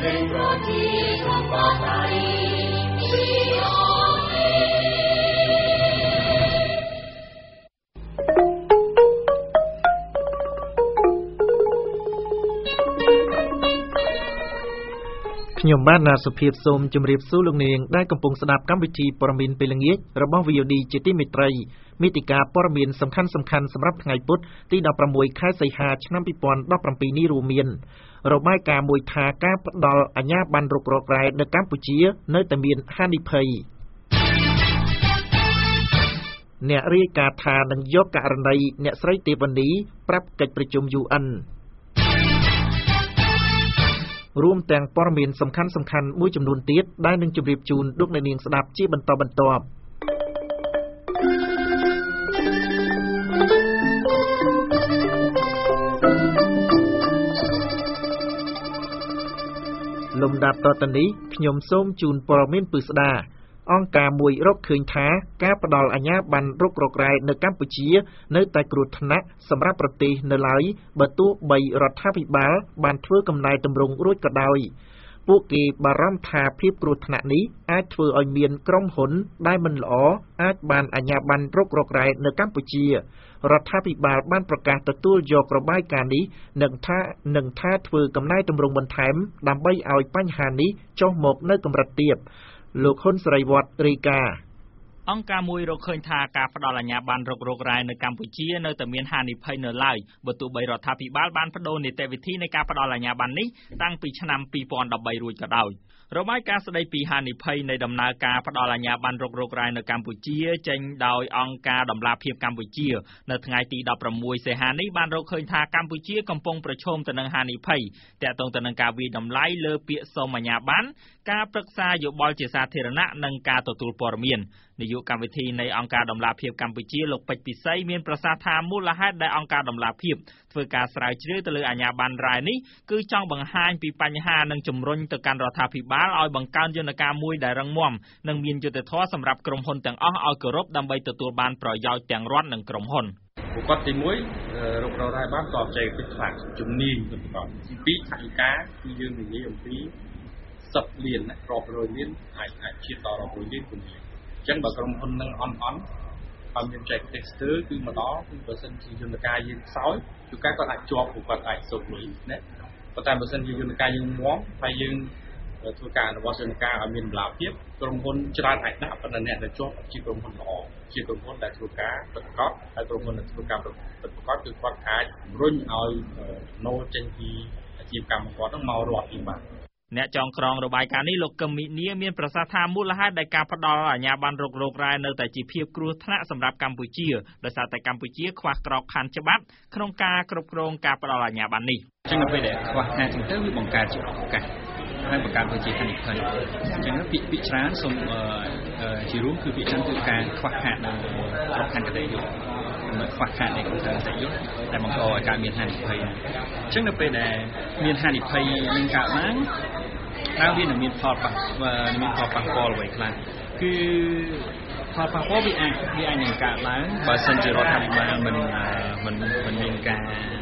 ខ្ញុំបានណាសុភាពសូមជម្រាបសួរលោកនាងដែលកំពុងស្ដាប់កម្មវិធីព័ត៌មានពេលល្ងាចរបស់ VOD ជាទីមេត្រីមេតិការព័ត៌មានសំខាន់ៗសម្រាប់ថ្ងៃពុធទី16ខែសីហាឆ្នាំ2017នេះរួមមានរបាយការណ៍មួយថាការផ្ដល់អាជ្ញាប័ណ្ណរុករករ៉ែនៅកម្ពុជានៅតែមានហានិភ័យអ្នករាយការណ៍ថានឹងយកករណីអ្នកស្រីទេវនីប្រាប់កិច្ចប្រជុំ UNរួមទាំងព័ត៌មានសំខាន់ៗមួយចំនួនទៀតដែលនឹងជម្រាបជូនលោកអ្នកនាងស្ដាប់ជាបន្តបន្ទាប់លំដាប់តទៅនេះខ្ញុំសូមជូនព័ត៌មានពិស្ដាអង្គការមួយរកឃើញថាការផ្ដល់អាជ្ញាប័ណ្ណរុករករ៉ែនៅកម្ពុជានៅតែគ្រោះថ្នាក់សម្រាប់ប្រទេសនៅឡើយបើទោះបីរដ្ឋាភិបាលបានធ្វើកំណែទម្រង់រួចក៏ដោយពួកគេបារម្ភថាភាពគ្រោះថ្នាក់នេះអាចធ្វើឲ្យមានក្រុមហ៊ុនដែលមិនល្អអាចបានអាជ្ញាប័ណ្ណរុករករ៉ែនៅកម្ពុជារដ្ឋាភិបាលបានប្រកាសទទួលយករបាយការណ៍នេះនឹងថាធ្វើកំណែទម្រង់បន្ថែមដើម្បីឲ្យបញ្ហានេះចុះមកនៅកម្រិតទាបលោកហ៊ុនសេរីវត្តរាយការណ៍អង្គការមួយរកឃើញថាការផ្ដល់អាជ្ញាប័ណ្ណរុករករ៉ែនៅកម្ពុជានៅតែមានហានិភ័យនៅឡើយបើទោះបីរដ្ឋាភិបាលបានបដូរនីតិវិធីនៃការផ្ដល់អាជ្ញាប័ណ្ណនេះតាំងពីឆ្នាំ2013រួចក៏ដោយរបាយការណ៍ស្ដីពីហានិភ័យនៃដំណើរការផ្ដល់អាជ្ញាប័ណ្ណរុករករ៉ែនៅកម្ពុជាចេញដោយអង្គការដំឡាភិបកម្ពុជានៅថ្ងៃទី16សីហានេះបានរកឃើញថាកម្ពុជាកំពុងប្រឈមទៅនឹងហានិភ័យទាក់ទងទៅនឹងការវាយតម្លៃលើពាក្យសុំអាជ្ញាប័ណ្ណការប្រឹក្សាយោបល់ជាសាធារណៈនិងការទទួលព័ត៌មាននាយកកម្មវិធីនៃអង្គការដំឡាភិបកម្ពុជាលោកពេជ្រពិសីមានប្រសាសន៍ថាមូលហេតុដែលអង្គការដំឡាភិបធ្វើការស្រាវជ្រាវទៅលើអាជ្ញាប័ណ្ណរ៉ែនេះគឺចង់បង្ហាញពីបញ្ហានិងជំរុញទៅកាន់រដ្ឋាភិបាលឲ្យបង្កើនយន្តការមួយដែលរឹងមាំនិងមានយុត្តិធម៌សម្រាប់ក្រុមហ៊ុនទាំងអស់ឲ្យគោរពដើម្បីទទួលបានប្រយោជន៍ទាំងរដ្ឋនិងក្រុមហ៊ុនប្រកបទី1រុករករ៉ែបានក៏ចែកពីខ្លះជំនាញទៅប្រកបទី2ថវិកាគឺយើងនិយាយអំពី10លានរាប់រយលានអាចជាដល់រាប់រយលានគុណអញ្ចឹងបើក្រុមហ៊ុននឹងអន់ហើយមានចែកទេសស្ទើរគឺមកដល់គឺបើសិនជាយន្តការយើងខ្សោយជួនកាលគាត់អាចជាប់គាត់អាចសុទ្ធលុយណាប៉ុន្តែបើសិនជាយន្តការយើងមាំហើយយើងធ្វើការអនុវត្តយន្តការឲ្យមានតម្លាភាពក្រុមហ៊ុនច្រើនអាចដាក់ប៉ុន្តែអ្នកដែលជាប់ជាក្រុមហ៊ុនល្អជាក្រុមហ៊ុនដែលធ្វើការប្រកបហើយក្រុមហ៊ុនដែលធ្វើការប្រកបគឺគាត់អាចជំរុញឲ្យណូចេញពីអាជីវកម្មគាត់នឹងមករត់ពីបានអ្នកចងក្រងរបាយការណ៍នេះលោកកឹមមីនីមានប្រសាសន៍ថាមូលហេតុដែលការផ្ដល់អាជ្ញាប័ណ្ណរុករករ៉ែនៅតែជាភាពគ្រោះថ្នាក់សម្រាប់កម្ពុជាដោយសារតែកម្ពុជាខ្វះក្របខ័ណ្ឌច្បាប់ក្នុងការគ្រប់គ្រងការផ្ដល់អាជ្ញាប័ណ្ណនេះអញ្ចឹងនៅពេលដែលខ្វះខាតចឹងទៅវាបង្កើតជាឱកាសហើយបង្កើតជាហានិភ័យអញ្ចឹងពាក្យច្រើនសូមជារួមគឺពាក្យច្រើនគឺការខ្វះខាតនៅក្របខ័ណ្ឌកតេយ្យខ្វះខាតនៃកតេយ្យដែលបង្កឲ្យកើតមានហានិភ័យអញ្ចឹងនៅពេលដែលមានហានិភ័យនឹងកើតឡើងតើវានឹងមានផលប៉ះពាល់អ្វីខ្លះគឺផលប៉ះពាល់វាអាចនឹងកើតឡើងបើសិនជារដ្ឋាភិបាលមិនមានការ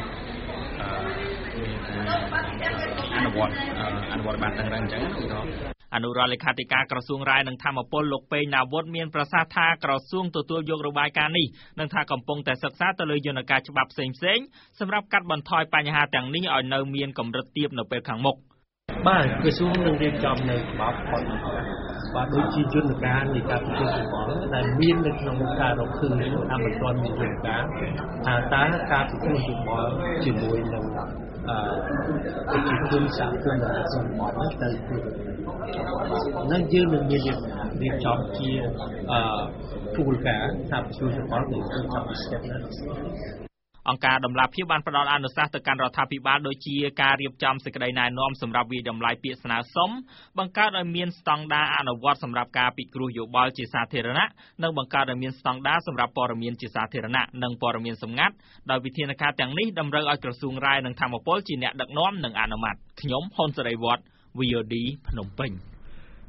អនុវត្តបានតឹងរ៉ឹងអញ្ចឹងឧទាហរណ៍អនុរដ្ឋលេខាធិការក្រសួងរាយនឹងធម្មពលលោកពេញណាវុធមានប្រសាសន៍ថាក្រសួងទទួលយករបាយការណ៍នេះនិងថាកំពុងតែសិក្សាទៅលើយន្តការច្បាប់ផ្សេងៗសម្រាប់កាត់បន្ថយបញ្ហាទាំងនេះឲ្យនៅមានកម្រិតទាបនៅពេលខាងមុខបាទក្រសួងនឹងរៀបចំនៅច្បាប់គាត់បាទដូចជាយន្តការនៃការប្រជុំសកលដែលមាននៅក្នុងការរកឃើញតាមមិនទាន់មានយន្តការថាតើការប្រជុំសកលជាមួយនឹងប្រជាជនសហគមន៍និងសង្គមនេះទៅនឹងយើងនឹងមានរៀបចំជាគោលការណ៍ថាប្រជុំសកលនឹងរៀបចំពីស្ទប់ណាអង្គការដំឡាភិបបានផ្ដល់អនុសាសន៍ទៅកាន់រដ្ឋាភិបាលដូចជាការរៀបចំសេចក្តីណែនាំសម្រាប់វិយតម្លៃពាក្យស្នើសុំបង្កើតឲ្យមានស្តង់ដារអនុវត្តសម្រាប់ការពិគ្រោះយោបល់ជាសាធារណៈនិងបង្កើតឲ្យមានស្តង់ដារសម្រាប់ព័ត៌មានជាសាធារណៈនិងព័ត៌មានសម្ងាត់ដោយវិធានការទាំងនេះតម្រូវឲ្យក្រសួងរាយនិងធម្មពលជាអ្នកដឹកនាំនិងអនុម័តខ្ញុំហ៊ុនសេរីវត្ត VOD ភ្នំពេញ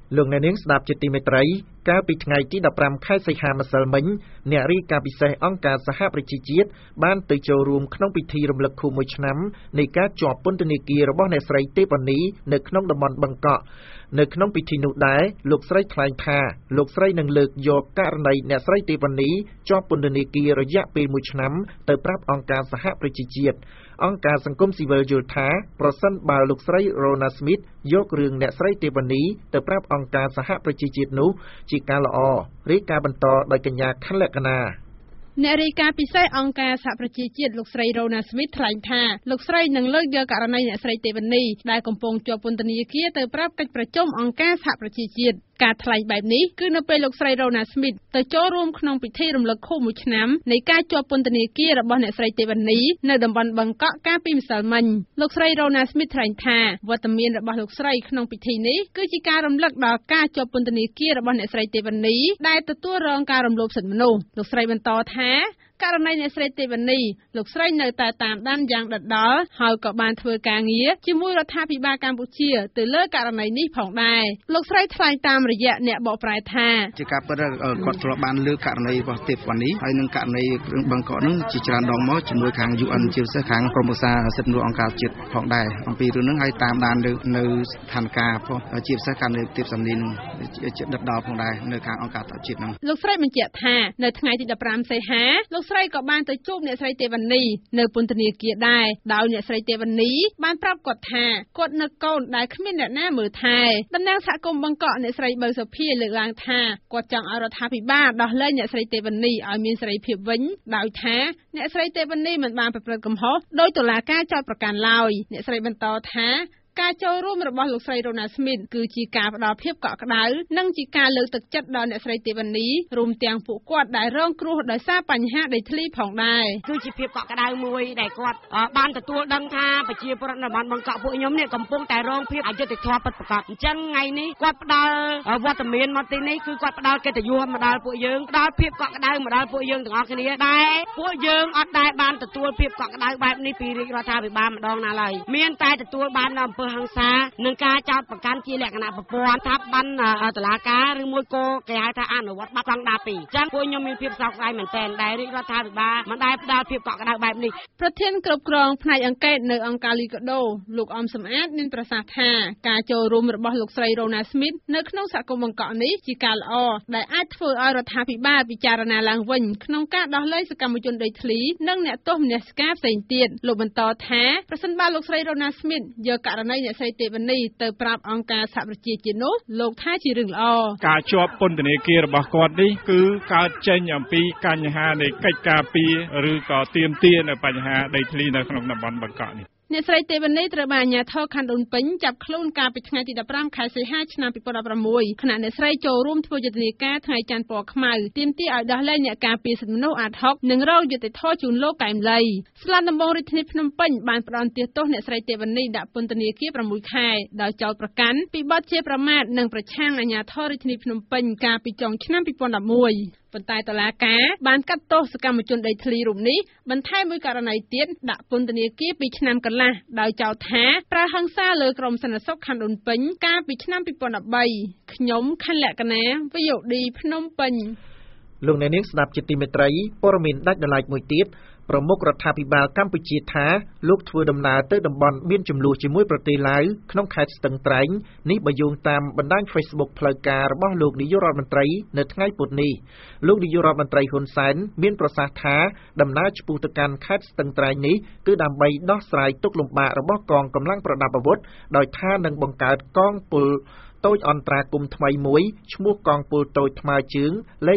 លោកអ្នកនាងស្ដាប់ជាទីមេត្រីកាលពីថ្ងៃទី15ខែសីហាម្សិលមិញអ្នករាយការណ៍ពិសេសអង្គការសហប្រជាជាតិបានទៅចូលរួមក្នុងពិធីរំលឹកខួប1ឆ្នាំនៃការជាប់ពន្ធនាគាររបស់អ្នកស្រីទេពនីនៅក្នុងតំបន់បឹងកក់នៅក្នុងពិធីនោះដែរលោកស្រីថ្លែងថាលោកស្រីនឹងលើកយកករណីអ្នកស្រីទេពនីជាប់ពន្ធនាគាររយៈពេល1ឆ្នាំទៅប្រាប់អង្គការសហប្រជាជាតិអង្គការសង្គមស៊ីវិលយល់ថាប្រសិនបើលោកស្រី Rona Smith យករឿងអ្នកស្រីទេពនីទៅប្រាប់អង្គការសហប្រជាជាតិនោះជាការល្អរាយការណ៍បន្តដោយកញ្ញាខណ្ឌលក្ខណាអ្នករាយការណ៍ពិសេសអង្គការសហប្រជាជាតិលោកស្រី Rona Smith ថ្លែងថាលោកស្រីនឹងលើកយកករណីអ្នកស្រីទេពនីដែលកំពុងជាប់ពន្ធនាគារទៅប្រាប់កិច្ចប្រជុំអង្គការសហប្រជាជាតិការថ្លែងបែបនេះគឺនៅពេលលោកស្រី Rona Smith ទៅចូលរួមក្នុងពិធីរំលឹកខួប1ឆ្នាំនៃការជាប់ពន្ធនាគាររបស់អ្នកស្រីទេពនីនៅតំបន់បឹងកក់កាលពីម្សិលមិញលោកស្រី Rona Smith ថ្លែងថាវត្តមានរបស់លោកស្រីក្នុងពិធីនេះគឺជាការរំលឹកដល់ការជាប់ពន្ធនាគាររបស់អ្នកស្រីទេពនីដែលទទួលរងការរំលោភសិទ្ធិមនុស្សលោកស្រីបន្តថាករណីអ្នកស្រីទេពនីលោកស្រីនៅតែតាមដានយ៉ាងដិតដល់ហើយក៏បានធ្វើការងារជាមួយរដ្ឋាភិបាលកម្ពុជាទៅលើករណីនេះផងដែរលោកស្រីថ្លែងតាមរយៈអ្នកបកប្រែថាជាការពិតគាត់ធ្លាប់បានលើកករណីរបស់ទេពនីហើយនឹងករណីរឿងបឹងកក់នោះជាច្រើនដងមកជាមួយខាង UN ជាពិសេសខាងក្រុមប្រឹក្សាសិទ្ធិមនុស្សអង្គការជាតិផងដែរអំពីរឿងហ្នឹងហើយតាមដាននៅស្ថានភាពផងជាពិសេសករណីទេពនីនោះជាដិតដល់ផងដែរនៅខាងអង្គការសហជាតិហ្នឹងលោកស្រីបញ្ជាក់ថានៅថ្ងៃទី15សីហាលោកស្រីក៏បានទៅជួបអ្នកស្រីទេពនីនៅពន្ធនាគារដែរដោយអ្នកស្រីទេពនីបានប្រាប់គាត់ថាគាត់នឹកកូនដែលគ្មានអ្នកណាមើលថែតំណាងសហគមន៍បឹងកក់អ្នកស្រីបើសុភាលើកឡើងថាគាត់ចង់ឲ្យរដ្ឋាភិបាលដោះលែងអ្នកស្រីទេពនីឲ្យមានសេរីភាពវិញដោយថាអ្នកស្រីទេពនីមិនបានប្រព្រឹត្តកំហុសដោយតុលាការចោទប្រកាន់ឡើយអ្នកស្រីបន្តថាការចូលរួមរបស់លោកស្រី Rona Smith គឺជាការផ្ដល់ភាពកក់ក្ដៅនិងជាការលើកទឹកចិត្តដល់អ្នកស្រីទេពនីរួមទាំងពួកគាត់ដែលរងគ្រោះដោយសារបញ្ហាដីធ្លីផងដែរគឺជាភាពកក់ក្ដៅមួយដែលគាត់បានទទួលដឹងថាប្រជាពលរដ្ឋនៅតំបន់បឹងកក់ពួកខ្ញុំនេះកំពុងតែរងភាពអយុត្តិធម៌ពិតប្រាកដអញ្ចឹងថ្ងៃនេះគាត់ផ្ដល់វត្តមានមកទីនេះគឺគាត់ផ្ដល់កិត្តិយសមកដល់ពួកយើងផ្ដល់ភាពកក់ក្ដៅមកដល់ពួកយើងទាំងអស់គ្នាដែលពួកយើងអត់ដែលបានទទួលភាពកក់ក្ដៅបែបនេះពីរាជរដ្ឋាភិបាលម្ដងណាឡើយមានតែទទួលបាននៅអំពើហិង្សានឹងការចោទប្រកាន់ជាលក្ខណៈប្រព័ន្ធស្ថាប័នតុលាការឬមួយក៏គេហៅថាអនុវត្តបទស្តង់ដារ2អញ្ចឹងពួកខ្ញុំមានភាពសោកស្ដាយមែនទែនដែលរាជរដ្ឋាភិបាលមិនដែលផ្ដល់ភាពកក់ក្ដៅបែបនេះប្រធានគ្រប់គ្រងផ្នែកអង្កេតនៅអង្គការលីកាដូលោកអំសំអាតមានប្រសាសន៍ថាការចូលរួមរបស់លោកស្រី Rona Smith នៅក្នុងសហគមន៍បឹងកក់នេះជាការល្អដែលអាចធ្វើឲ្យរដ្ឋាភិបាលពិចារណាឡើងវិញក្នុងការដោះលែងសកម្មជនដីធ្លីនិងអ្នកទោសមនសិការផ្សេងទៀតលោកបន្តថាប្រសិនបើលោកស្រី Rona Smith យកករណីអ្នកស្រីទេពនីទៅប្រាប់អង្គការសហប្រជាជាតិនោះលោកថាជារឿងល្អការជាប់ពន្ធនាគាររបស់គាត់នេះគឺកើតចេញអំពីបញ្ហានៃកិច្ចការពារឬក៏ទាមទារនៅបញ្ហាដីធ្លីនៅក្នុងតំបន់បឹងកក់នេះអ្នកស្រីទេពនីត្រូវបានអាជ្ញាធរខណ្ឌដូនពេញចាប់ខ្លួនកាលពីថ្ងៃទី15ខែសីហាឆ្នាំ2016ខណៈអ្នកស្រីចូលរួមធ្វើយុទ្ធនាការថ្ងៃច័ន្ទពណ៌ខ្មៅទាមទារឲ្យដោះលែងអ្នកការពារសិទ្ធិមនុស្សអាត60និងរងយុត្តិធម៌ជូនលោកកែមលីស្លានដំបងរាជធានីភ្នំពេញបានផ្តន្ទាទោសអ្នកស្រីទេពនីដាក់ពន្ធនាគារ6ខែដោយចោទប្រកាន់ពីបទជាប្រមាថនិងប្រឆាំងអាជ្ញាធររាជធានីភ្នំពេញកាលពីចុងឆ្នាំ2011ប៉ុន្តែតុលាការបានកាត់ទោសសកម្មជនដីធ្លីរូបនេះបន្ថែមមួយករណីទៀតដាក់ពន្ធនាគារ2ឆ្នាំកន្លះដោយចោទថាប្រើហិង្សាលើក្រុមសន្តិសុខខណ្ឌដូនពេញកាលពីឆ្នាំ2013ខ្ញុំខណ្ឌលក្ខណា VOD ភ្នំពេញលោកអ្នកនាងស្ដាប់ជាទីមេត្រីព័ត៌មានដាច់ដライមួយទៀតប្រមុខរដ្ឋាភិបាលកម្ពុជាថាលោកធ្វើដំណើរទៅតំបន់មានចំនួនជាមួយប្រទេសឡាវក្នុងខេត្តស្ទឹងត្រែងនេះបើយោងតាមបណ្ដាញ Facebook ផ្លូវការរបស់លោកនាយករដ្ឋមន្ត្រីនៅថ្ងៃពុធនេះលោកនាយករដ្ឋមន្ត្រីហ៊ុនសែនមានប្រសាសន៍ថាដំណើរឆ្ពោះទៅកាន់ខេត្តស្ទឹងត្រែងនេះគឺដើម្បីដោះស្រាយទុក្ខលំបាករបស់កងកម្លាំងប្រដាប់អាវុធដោយថានឹងបង្កើតកងពលតូចអន្តរាគមន៍ថ្មីមួយឈ្មោះកងពលតូចថ្មើរជើងលេខ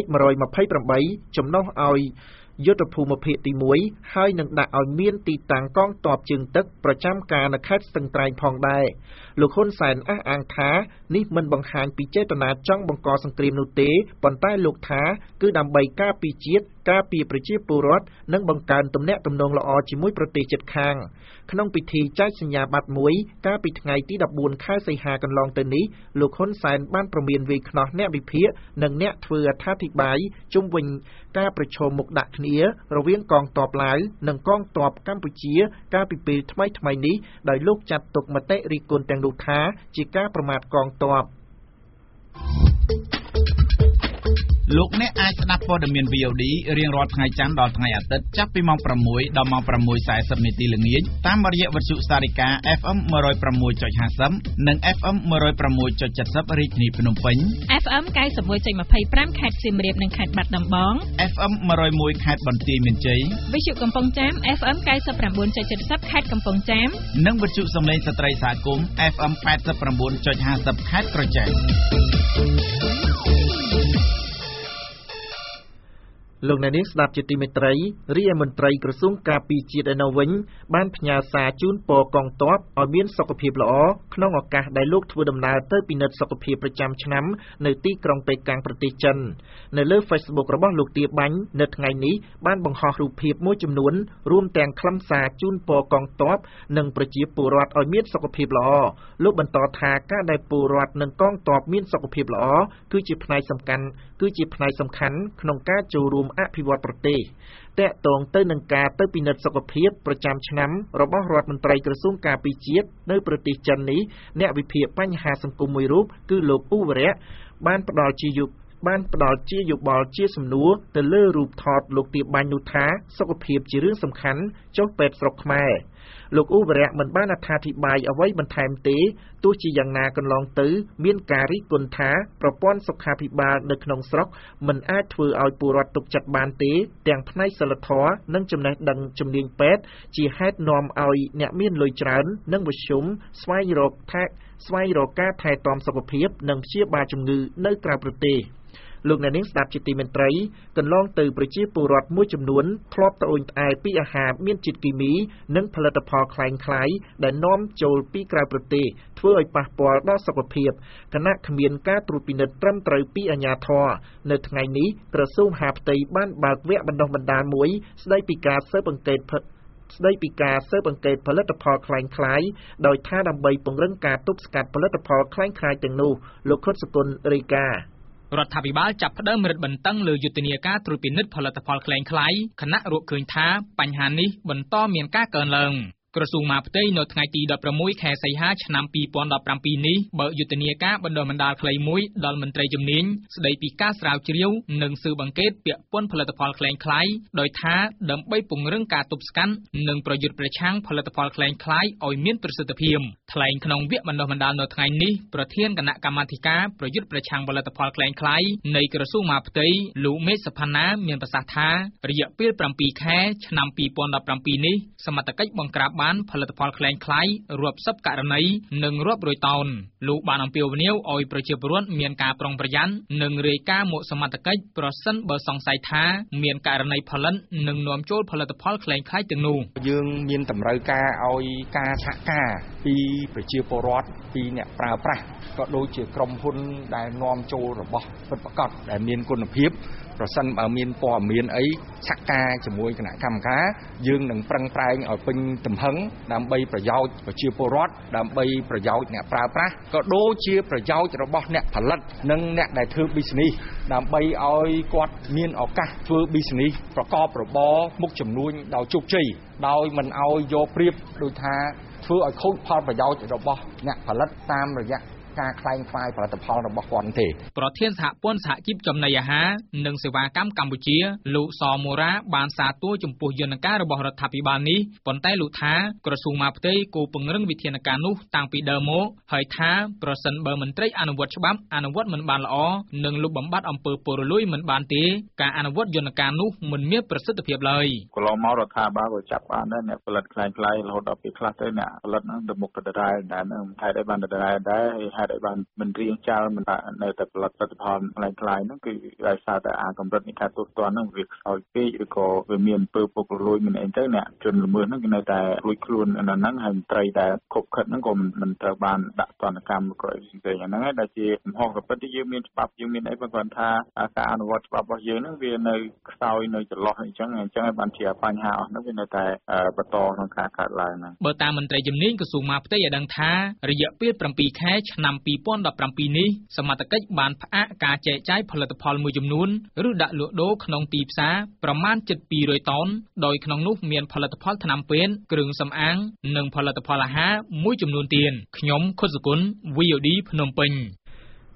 128ចំណុះឲ្យយុទ្ធភូមិភាគទី1ហើយនឹងដាក់ឲ្យមានទីតាំងកងទ័ពជើងទឹកប្រចាំការនៅខេត្តស្ទឹងត្រែងផងដែរលោកហ៊ុនសែនអះអាងថានេះមិនបង្ហាញពីចេតនាចង់បង្កសង្គ្រាមនោះទេប៉ុន្តែលោកថាគឺដើម្បីការពារជាតិការពារប្រជាពលរដ្ឋនិងបង្កើនទំនាក់ទំនងល្អជាមួយប្រទេសជិតខាងក្នុងពិធីចែកសញ្ញាបត្រមួយកាលពីថ្ងៃទី14ខែសីហាកន្លងទៅនេះលោកហ៊ុនសែនបានប្រមានវាយខ្នោះអ្នកវិភាគនិងអ្នកធ្វើអត្ថាធិប្បាយជុំវិញការប្រឈមមុខដាក់គ្នារវាងកងទ័ពឡាវនិងកងទ័ពកម្ពុជាកាលពីពេលថ្មីៗនេះដោយលោកចាត់ទុកមតិរិះគន់ទាំងនោះថាជាការប្រមាថកងទ័ពលោកអ្នកអាចស្ដាប់ព័ត៌មាន VOD រៀងរាល់ថ្ងៃច័ន្ទដល់ថ្ងៃអាទិត្យចាប់ពីម៉ោង 6 ដល់ម៉ោង 6:40 នាទីល្ងាចតាមរយៈវិទ្យុសារិកា FM 106.50 និង FM 106.70 រាជធានីភ្នំពេញ FM 91.25 ខេត្តសៀមរាបនិងខេត្តបាត់ដំបង FM 101 ខេត្តបន្ទាយមានជ័យវិទ្យុកំពង់ចាម FM 99.70 ខេត្តកំពង់ចាមនិងវិទ្យុសំឡេងស្ត្រីសហគមន៍ FM 89.50 ខេត្តក្រចេះលោកអ្នកនាងស្ដាប់ជាទីមេត្រីរាជមន្ត្រីក្រសួងការពារជាតិឯណោះវិញបានផ្ញើសារជូនពរកងទ័ពឲ្យមានសុខភាពល្អក្នុងឱកាសដែលលោកធ្វើដំណើរទៅពិនិត្យសុខភាពប្រចាំឆ្នាំនៅទីក្រុងប៉េកាំងប្រទេសចិននៅលើ Facebook របស់លោកទាបាញ់នៅថ្ងៃនេះបានបង្ហោះរូបភាពមួយចំនួនរួមទាំងខ្លឹមសារជូនពរកងទ័ពនិងប្រជាពលរដ្ឋឲ្យមានសុខភាពល្អលោកបន្តថាការដែលពលរដ្ឋនិងកងទ័ពមានសុខភាពល្អគឺជាផ្នែកសំខាន់ក្នុងការចូលរួមអភិវឌ្ឍប្រទេសតាក់ទងទៅនឹងការទៅពិនិត្យសុខភាពប្រចាំឆ្នាំរបស់រដ្ឋមន្ត្រីក្រសួងការពារជាតិនៅប្រទេសចិននេះអ្នកវិភាគបញ្ហាសង្គមមួយរូបគឺលោកឧវរៈបានផ្ដល់ជាយោបល់ជាសំណួរទៅលើរូបថតលោកទាបាញ់នោះថាសុខភាពជារឿងសំខាន់ចុះពេទ្យស្រុកខ្មែរលោកឧវរៈមិនបានអត្ថាធិប្បាយអ្វីបន្ថែមទេទោះជាយ៉ាងណាកន្លងទៅមានការរិះគន់ថាប្រព័ន្ធសុខាភិបាលនៅក្នុងស្រុកមិនអាចធ្វើឲ្យពលរដ្ឋទុកចិត្តបានទេទាំងផ្នែកសិលធម៌និងចំណេះដឹងជំនាញពេទ្យជាហេតុនាំឲ្យអ្នកមានលុយច្រើននិងមធ្យមស្វែងរកការថែទាំសុខភាពនិងព្យាបាលជំងឺនៅក្រៅប្រទេសលោកអ្នកនាងស្ដាប់ជាទីមេត្រីកន្លងទៅប្រជាពលរដ្ឋមួយចំនួនធ្លាប់ត្អូញត្អែពីអាហារមានជាតិគីមីនិងផលិតផលคล้ายៗដែលនាំចូលពីក្រៅប្រទេសធ្វើឲ្យប៉ះពាល់ដល់សុខភាពគណៈគ្មានការត្រួតពិនិត្យត្រឹមត្រូវពីអាជ្ញាធរនៅថ្ងៃនេះក្រសួងមហាផ្ទៃបានបើកវគ្គបណ្ដុះបណ្ដាលមួយស្ដីពីការស៊ើបអង្កេតផលិតផលคล้ายៗដោយថាដើម្បីពង្រឹងការទប់ស្កាត់ផលិតផលคล้ายៗទាំងនោះលោកខុតសកុលរាយការណ៍រដ្ឋាភិបាលចាប់ផ្ដើមរឹតបន្តឹងលើយុទ្ធនាការត្រួតពិនិត្យផលិតផលคล้ายៗខណៈរកឃើញថាបញ្ហានេះបន្តមានការកើនឡើងក្រសួងមហាផ្ទៃនៅថ្ងៃទី16ខែសីហាឆ្នាំ2017នេះបើកយុទ្ធនាការបណ្ដុះបណ្ដាលខ្លីមួយដល់មន្ត្រីជំនាញស្ដីពីការស្រាវជ្រាវនិងស៊ើបអង្កេតពាក់ព័ន្ធផលិតផលคล้ายៗដោយថាដើម្បីពង្រឹងការទប់ស្កាត់និងប្រយុទ្ធប្រឆាំងផលិតផលคล้ายៗឲ្យមានប្រសិទ្ធភាពថ្លែងក្នុងវគ្គបណ្ដុះបណ្ដាលនៅថ្ងៃនេះប្រធានគណៈកម្មាធិការប្រយុទ្ធប្រឆាំងផលិតផលคล้ายៗនៃក្រសួងមហាផ្ទៃលោកមេឃសុផាណាមានប្រសាសន៍ថារយៈពេល7ខែឆ្នាំ2017នេះសមត្ថកិច្ចបង្ក្រាបបានផលិតផលคล้ายៗរាប់សិបករណីនិងរាប់រយតោនលោកបានអំពាវនាវឲ្យប្រជាពលរដ្ឋមានការប្រុងប្រយ័ត្ននិងរាយការណ៍មកសមត្ថកិច្ចប្រសិនបើសង្ស័យថាមានករណីផលិតនិងនាំចូលផលិតផលคล้ายៗទាំងនោះយើងមានតម្រូវការឲ្យការសហការពីប្រជាពលរដ្ឋពីអ្នកប្រើប្រាស់ក៏ដូចជាក្រុមហ៊ុនដែលនាំចូលរបស់ពិតប្រាកដដែលមានគុណភាពប្រសិនបើមានព័ត៌មានអីសហការជាមួយគណៈកម្មការយើងនឹងប្រឹងប្រែងឲ្យពេញទំហឹងដើម្បីប្រយោជន៍ប្រជាពលរដ្ឋដើម្បីប្រយោជន៍អ្នកប្រើប្រាស់ក៏ដូចជាប្រយោជន៍របស់អ្នកផលិតនិងអ្នកដែលធ្វើ business ដើម្បីឲ្យគាត់មានឱកាសធ្វើ business ប្រកបរបរមុខចំនួនដោយជោគជ័យដោយមិនឲ្យយកប្រៀបដូចថាធ្វើឲ្យខូចផលប្រយោជន៍របស់អ្នកផលិតតាមរយៈការคล้ายផលិតផលរបស់គាត់ទេប្រធានសហព័ន្ធសហជីពចំណីអាហារនិងសេវាកម្មកម្ពុជាលោកសមូរ៉ាបានសាទរចំពោះយន្តការរបស់រដ្ឋាភិបាលនេះប៉ុន្តែលោកថាក្រសួងមហាផ្ទៃគួរពង្រឹងវិធានការនោះតាំងពីដើមមកហើយថាប្រសិនបើមន្ត្រីអនុវត្តច្បាប់អនុវត្តមិនបានល្អនិងលុបបំបាត់អំពើពុករលួយមិនបានទេការអនុវត្តយន្តការនោះមិនមានប្រសិទ្ធភាពឡើយកន្លងមករដ្ឋាភិបាលក៏ចាប់បានដែរអ្នកផលិតคล้ายៗរហូតដល់ពេលខ្លះទៅអ្នកផលិតហ្នឹងទៅមុខទៅដដែលដែរហេតុអីបានដដែលដែរហេតុអីបានមិនរៀងចាល់មិននៅតែផលិតផលិតផលคล้ายៗហ្នឹងគឺដោយសារតែកម្រិតនៃការទូទាត់ហ្នឹងវាខ្សោយពេកឬក៏វាមានអំពើពុករលួយមានអីទៅអ្នកជនល្មើសហ្នឹងគឺនៅតែរួចខ្លួនហ្នឹងហើយមន្ត្រីដែលខុបខិតហ្នឹងក៏មិនត្រូវបានដាក់ទណ្ឌកម្មក្រោយផ្សេងហ្នឹងហើយដែលជាកំហុសក៏ពិតយើងមានច្បាប់យើងមានអីបើគាត់ថាការអនុវត្តច្បាប់របស់យើងហ្នឹងវានៅខ្សោយនៅចន្លោះអញ្ចឹងហើយបានជាបញ្ហាអស់ហ្នឹងវានៅតែបន្តក្នុងការកើតឡើងហ្នឹងបើតាមមន្ត្រីជំនាញក្រសួងមហាផ្ទៃឲ្យដឹងថារយៈពេល7ខែឆ្នាំ2017នេះសមត្ថកិច្ចបានផ្អាកការចែកចាយផលិតផលមួយចំនួនឬដាក់លក់ដូរក្នុងទីផ្សារប្រមាណជិត200តោនដោយក្នុងនោះមានផលិតផលថ្នាំពេទ្យគ្រឿងសម្អាងនិងផលិតផលអាហារមួយចំនួនទៀតខ្ញុំខុតសុគន្ធ VOD ភ្នំពេញ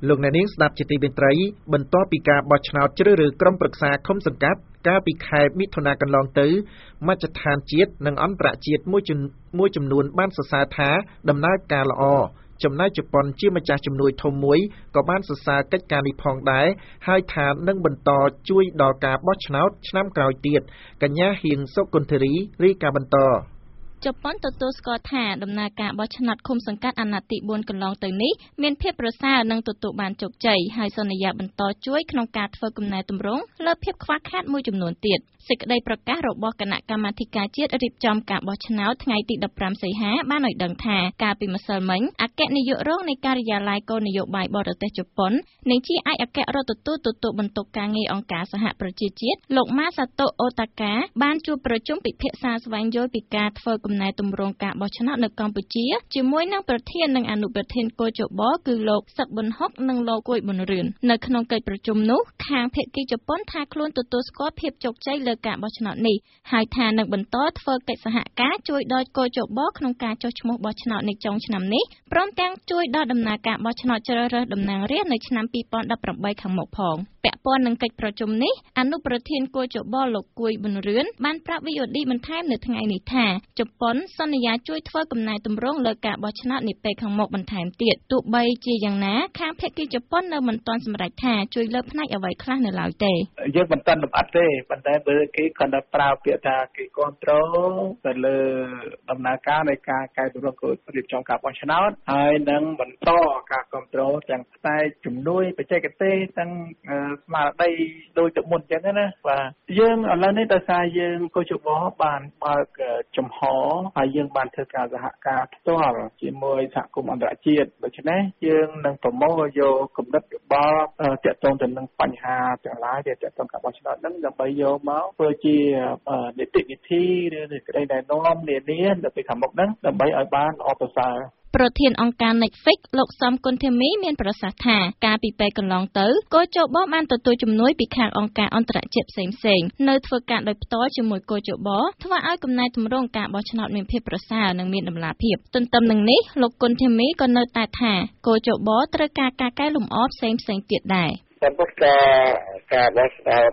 លោកអ្នកនាងស្ដាប់ជាទីមេត្រីបន្ទាប់ពីការបោះឆ្នោតជ្រើសរើសក្រុមប្រឹក្សាឃុំសង្កាត់កាលពីខែមិថុនាកន្លងទៅមជ្ឈដ្ឋានជាតិនិងអន្តរជាតិមួយចំនួនបានសរសើរថាដំណើរការល្អចំណែកជប៉ុនជាម្ចាស់ជំនួយធំមួយក៏បានសរសើរកិច្ចការនេះផងដែរហើយថានឹងបន្តជួយដល់ការបោះឆ្នោតឆ្នាំក្រោយទៀតកញ្ញាហៀងសុគន្ធរីរាយការណ៍បន្តជប៉ុនទទួលស្គាល់ថាដំណើរការបោះឆ្នោតឃុំសង្កាត់អាណត្តិទី4កន្លងទៅនេះមានភាពប្រសើរនិងទទួលបានជោគជ័យហើយសន្យាបន្តជួយក្នុងការធ្វើកំណែទម្រង់លើភាពខ្វះខាតមួយចំនួនទៀតសេចក្តីប្រកាសរបស់គណៈកម្មាធិការជាតិរៀបចំការបោះឆ្នោតថ្ងៃទី15សីហាបានឲ្យដឹងថាកាលពីម្សិលមិញអគ្គនាយករងនៃការិយាល័យគោលនយោបាយបរទេសជប៉ុននិងជាឯកអគ្គរដ្ឋទូតទទួលបន្ទុកការងារអង្គការសហប្រជាជាតិលោកម៉ាសាតូអូតាកាបានជួបប្រជុំពិភាក្សាស្វែងយល់ពីការធ្វើកំណែទម្រង់ការបោះឆ្នោតនៅកម្ពុជាជាមួយនឹងប្រធាននិងអនុប្រធានកោជបគឺលោកសឹកប៊ុនហុកនិងលោកគួយប៊ុនរឿននៅក្នុងកិច្ចប្រជុំនោះខាងភាគីជប៉ុនថាខ្លួនទទួលស្គាល់ភាពជោគជ័យលើការបោះឆ្នោតនេះហើយថានឹងបន្តធ្វើកិច្ចសហការជួយដល់កោជបក្នុងការចុះឈ្មោះបោះឆ្នោតនៅចុងឆ្នាំនេះព្រមទាំងជួយដល់ដំណើរការបោះឆ្នោតជ្រើសរើសតំណាងរាស្ត្រនៅឆ្នាំ2018ខាងមុខផងពាក់ព័ន្ធនឹងកិច្ចប្រជុំនេះអនុប្រធានកោជបលោកគួយប៊ុនរឿនបានប្រាប់ VOD បន្ថែមនៅថ្ងៃនេះថាជប៉ុនសន្យាជួយធ្វើកំណែទម្រង់លើការបោះឆ្នោតនាពេលខាងមុខបន្ថែមទៀតទោះបីជាយ៉ាងណាខាងភាគីជប៉ុននៅមិនទាន់សម្រេចថាជួយលើផ្នែកអ្វីខ្លះនៅឡើយទេយើងមិនទាន់លម្អិតទេប៉ុន្តែបើគេគាត់ដល់ប្រើពាក្យថាគេគ្រប់គ្រងទៅលើដំណើរការនៃការកែតម្រង់រៀបចំការបោះឆ្នោតហើយនឹងបន្តការគ្រប់គ្រងទាំងផ្នែកជំនួយបច្ចេកទេសទាំងស្មារតីដូចទៅមុនអញ្ចឹងណាបាទយើងឥឡូវនេះដោយសារយើងកោជបបានបើកចំហហើយយើងបានធ្វើការសហការផ្ទាល់ជាមួយសហគមន៍អន្តរជាតិដូច្នេះយើងនឹងប្រមូលយកគំនិតយោបល់ទាក់ទងទៅនឹងបញ្ហាទាំងឡាយដែលទាក់ទងការបោះឆ្នោតហ្នឹងដើម្បីយកមកធ្វើជានីតិវិធីឬសេចក្តីណែនាំនានានៅពេលខាងមុខហ្នឹងដើម្បីឲ្យបានល្អប្រសើរប្រធានអង្គការ Netflix លោកសំគុណធីមីមានប្រសាសន៍ថាកាលពីពេលកន្លងទៅកោជបបានទទួលជំនួយពីខាងអង្គការអន្តរជាតិផ្សេងៗនៅធ្វើការដោយផ្ទាល់ជាមួយកោជបធ្វើឲ្យកំណែទម្រង់ការបោះឆ្នោតមានភាពប្រសើរនិងមានតម្លាភាពទន្ទឹមនឹងនេះលោកគុណធីមីក៏នៅតែថាកោជបត្រូវការការកែលម្អផ្សេងៗទៀតដែរតាមពុតការបោះឆ្នោត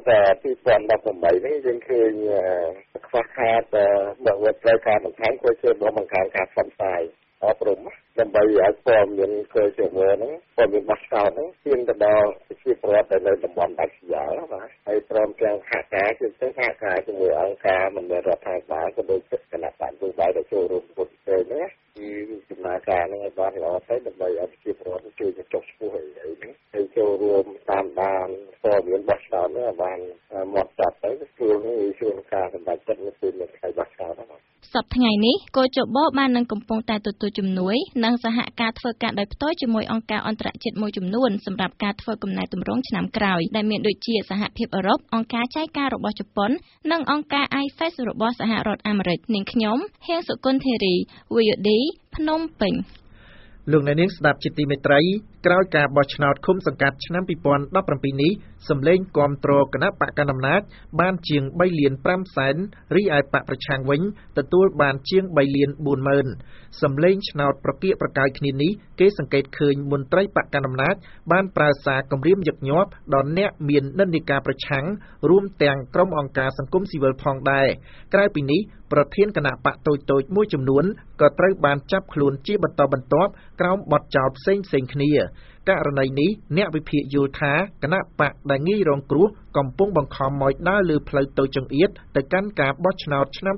2018នេះយើងឃើញខ្វះខាតបើត្រូវការបន្ថែមគួរជាបង្កើនការផ្សព្វផ្សាយអប់រំដើម្បីឲ្យព័ត៌មានគឺជាហ្នឹងព័ត៌មានបោះឆ្នោតហ្នឹងទាញទៅដល់ប្រជាពលរដ្ឋនៅតំបន់ដាច់ស្រយាលបាទហើយព្រមទាំងសហការជាមួយអង្គការមិនមែនរដ្ឋាភិបាលក៏ដូចជាគណៈបកនយោបាយដែលចូលរួមពុទ្ធទេណាគឺដំណើរការហ្នឹងឲ្យបានល្អទៅដើម្បីឲ្យប្រជាពលរដ្ឋជួយចុះឈ្មោះអីហ្នឹងហើយចូលរួមតាមដានព័ត៌មានបោះឆ្នោតហ្នឹងឲ្យបានមកចាប់ទៅជួយការសម្រេចចិត្តនៅពេលថ្ងៃបោះឆ្នោតហ្នឹងសប្តាហ៍ថ្ងៃនេះកោជបបាននឹងកំពុងតែទទួលជំនួយនិងសហការធ្វើការដោយផ្ទាល់ជាមួយអង្គការអន្តរជាតិមួយចំនួនសម្រាប់ការធ្វើកំណែទម្រង់ឆ្នាំក្រោយដែលមានដូចជាសហភាពអឺរ៉ុបអង្គការចែកការរបស់ជប៉ុននិងអង្គការ IFES របស់សហរដ្ឋអាមេរិកនាងខ្ញុំហៀងសុគន្ធធារី VOD ភ្នំពេញលោកអ្នកនាងស្ដាប់ជាទីមេត្រីក្រោយការបោះឆ្នោតឃុំសង្កាត់ឆ្នាំ2017នេះសម្លេងគាំទ្រគណៈបកកណ្ដាលអំណាចបានជាង3លាន5សែនរីឯបកប្រឆាំងវិញទទួលបានជាង3លាន4ម៉ឺនសម្លេងឆ្នោតប្រកៀកប្រកាយគ្នានេះគេសង្កេតឃើញមន្ត្រីបកកណ្ដាលអំណាចបានប្រើសារគំរាមញឹកញាប់ដល់អ្នកមាននិន្នាការប្រឆាំងរួមទាំងក្រុមអង្គការសង្គមស៊ីវិលផងដែរក្រៅពីនេះប្រធានគណៈបកតូចៗមួយចំនួនក៏ត្រូវបានចាប់ខ្លួនជាបន្តបន្ទាប់ក្រោមបទចោទផ្សេងៗគ្នាករណីនេះអ្នកវិភាគយល់ថាគណៈបកដែលងាយរងគ្រោះកំពុងបង្ខំឲ្យដើរលើផ្លូវតូចចង្អៀតទៅកាន់ការបោះឆ្នោតឆ្នាំ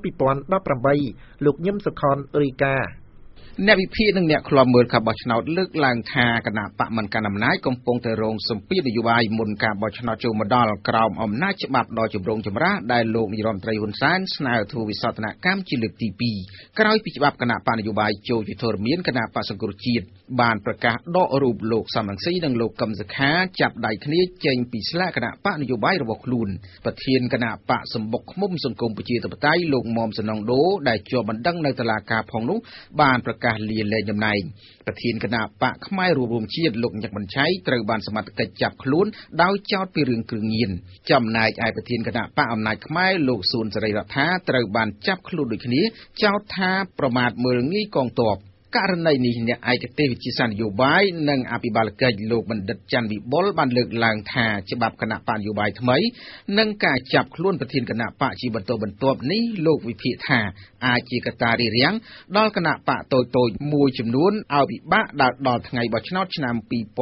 2018លោកញឹមសុខនរីកាអ្នកវិភាគនិងអ្នកខ្លាំមើលការបោះឆ្នោតលើកឡើងថាគណៈបកមិនកាន់អំណាចកំពុងតែរងសម្ពាធនយោបាយមុនការបោះឆ្នោតចូលមកដល់ក្រោមអំណាចច្បាប់ដ៏ចម្រូងចម្រាសដែលលោកនាយរដ្ឋមន្ត្រីហ៊ុនសែនស្នើធ្វើវិសោធនកម្មជាលើកទី2ក្រោយពីច្បាប់គណៈបកនយោបាយចូលជាធរមានគណៈបកសង្គ្រោះជាតិបានប្រកាសដករូបលោកសំរងស៊ីនិងលោកកឹមសុខាចាប់ដៃគ្នាចេញពីស្លាកគណៈបកនយោបាយរបស់ខ្លួនប្រធានគណៈបកសម្បុកឃ្មុំសង្គមប្រជាធិបតេយ្យលោកមុំសំណងដូដែលជាប់បណ្ដឹងនៅតុលាការផងនោះបានប្រកាសលាលែងតំណែងប្រធានគណៈបកផ្នែករួមជាតិលោកញឹកបញ្ឆៃត្រូវបានសមត្ថកិច្ចចាប់ខ្លួនដោយចោទពីរឿងគ្រឿងញៀនចំណែកឯប្រធានគណៈបកអំណាចខ្មែរលោកសួនសេរីរដ្ឋាត្រូវបានចាប់ខ្លួនដូចគ្នាចោទថាប្រមាថមើលងាយកងទ័ពករណីនេះអ្នកឯកទេសវិទ្យាសាស្ត្រនយោបាយនិងអភិបាលកិច្ចលោកបណ្ឌិតច័ន្ទវិបុលបានលើកឡើងថាច្បាប់គណៈបកនយោបាយថ្មីនិងការចាប់ខ្លួនប្រធានគណៈបកជាបន្តបន្ទាប់នេះលោកវិភាគថាអាចជាកត្តារារាំងដល់គណៈបកតូចៗមួយចំនួនឲ្យពិបាកដល់ថ្ងៃបោះឆ្នោតឆ្នាំ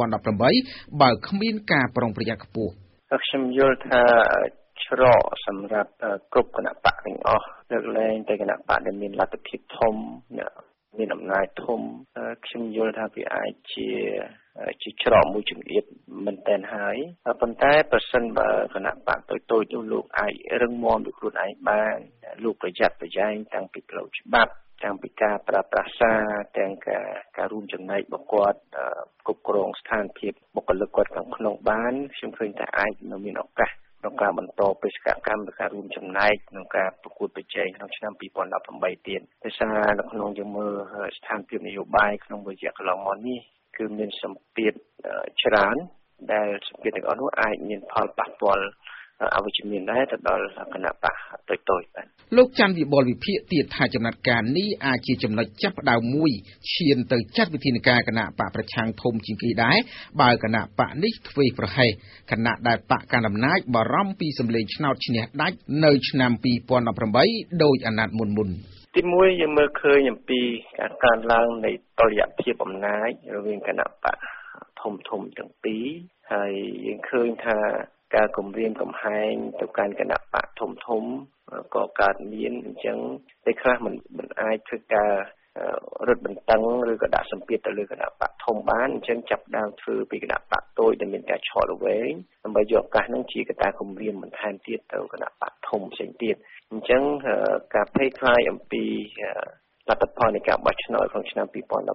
2018បើគ្មានការប្រុងប្រយ័ត្នខ្ពស់ខ្ញុំយល់ថាច្រកសម្រាប់គ្រប់គណៈបកទាំងអស់លើកលែងតែគណៈបកដែលមានលទ្ធភាពធំមានអំណាចធំខ្ញុំយល់ថាវាអាចជាច្រកមួយជំរាបមែនទែនហើយប៉ុន្តែប្រសិនបើគណៈបកតូចៗនោះលោកអាចរឹងមាំដោយខ្លួនឯងបានលោកប្រយ័ត្នប្រយែងតាំងពីផ្លូវច្បាប់តាំងពីការប្រើប្រាស់សារទាំងការរួមចំណែករបស់គាត់គ្រប់គ្រងស្ថានភាពបុគ្គលិកគាត់ខាងក្នុងបានខ្ញុំឃើញថាអាចនៅមានឱកាសក្នុងការបន្តបេសកកម្មនិងការរួមចំណែកក្នុងការប្រកួតប្រជែងក្នុងឆ្នាំ2018ទៀតដោយសារនៅក្នុងយើងមើលស្ថានភាពនយោបាយក្នុងរយៈកន្លងមកនេះគឺមានសម្ពាធច្រើនដែលសម្ពាធទាំងអស់នោះអាចមានផលប៉ះពាល់អវិជ្ជមានដែរទៅដល់គណៈបកតូចៗបាទលោកច័ន្ទវិបុលវិភាគទៀតថាចំណាត់ការនេះអាចជាចំណុចចាប់ផ្ដើមមួយឈានទៅចាត់វិធានការគណៈបកប្រឆាំងធំជាងគេដែរបើគណៈបកនេះធ្វេសប្រហែសគណៈដែលបកកណ្ដាលអំណាចបារម្ភពីសម្លេងឆ្នោតឈ្នះដាច់នៅឆ្នាំ2018ដោយអាណត្តិមុនទីមួយយើងមើលឃើញអំពីការកើនឡើងនៃតុល្យភាពអំណាចរវាងគណៈបកធំទាំងពីរហើយយើងឃើញថាការគម្រាមកំហែងទៅកាន់គណៈបកធំក៏កើតមានអញ្ចឹងតែខ្លះមិនអាចធ្វើការរឹតបន្តឹងឬក៏ដាក់សម្ពាធទៅលើគណៈបកធំបានអញ្ចឹងចាប់ដើមធ្វើពីគណៈបកតូចដែលមានការឆក់រវែងដើម្បីយកឱកាសហ្នឹងជាកត្តាគម្រាមបន្ថែមទៀតទៅគណៈបកធំផ្សេងទៀតអញ្ចឹងការភ័យខ្លាចអំពីលទ្ធផលនៃការបោះឆ្នោតក្នុងឆ្នាំ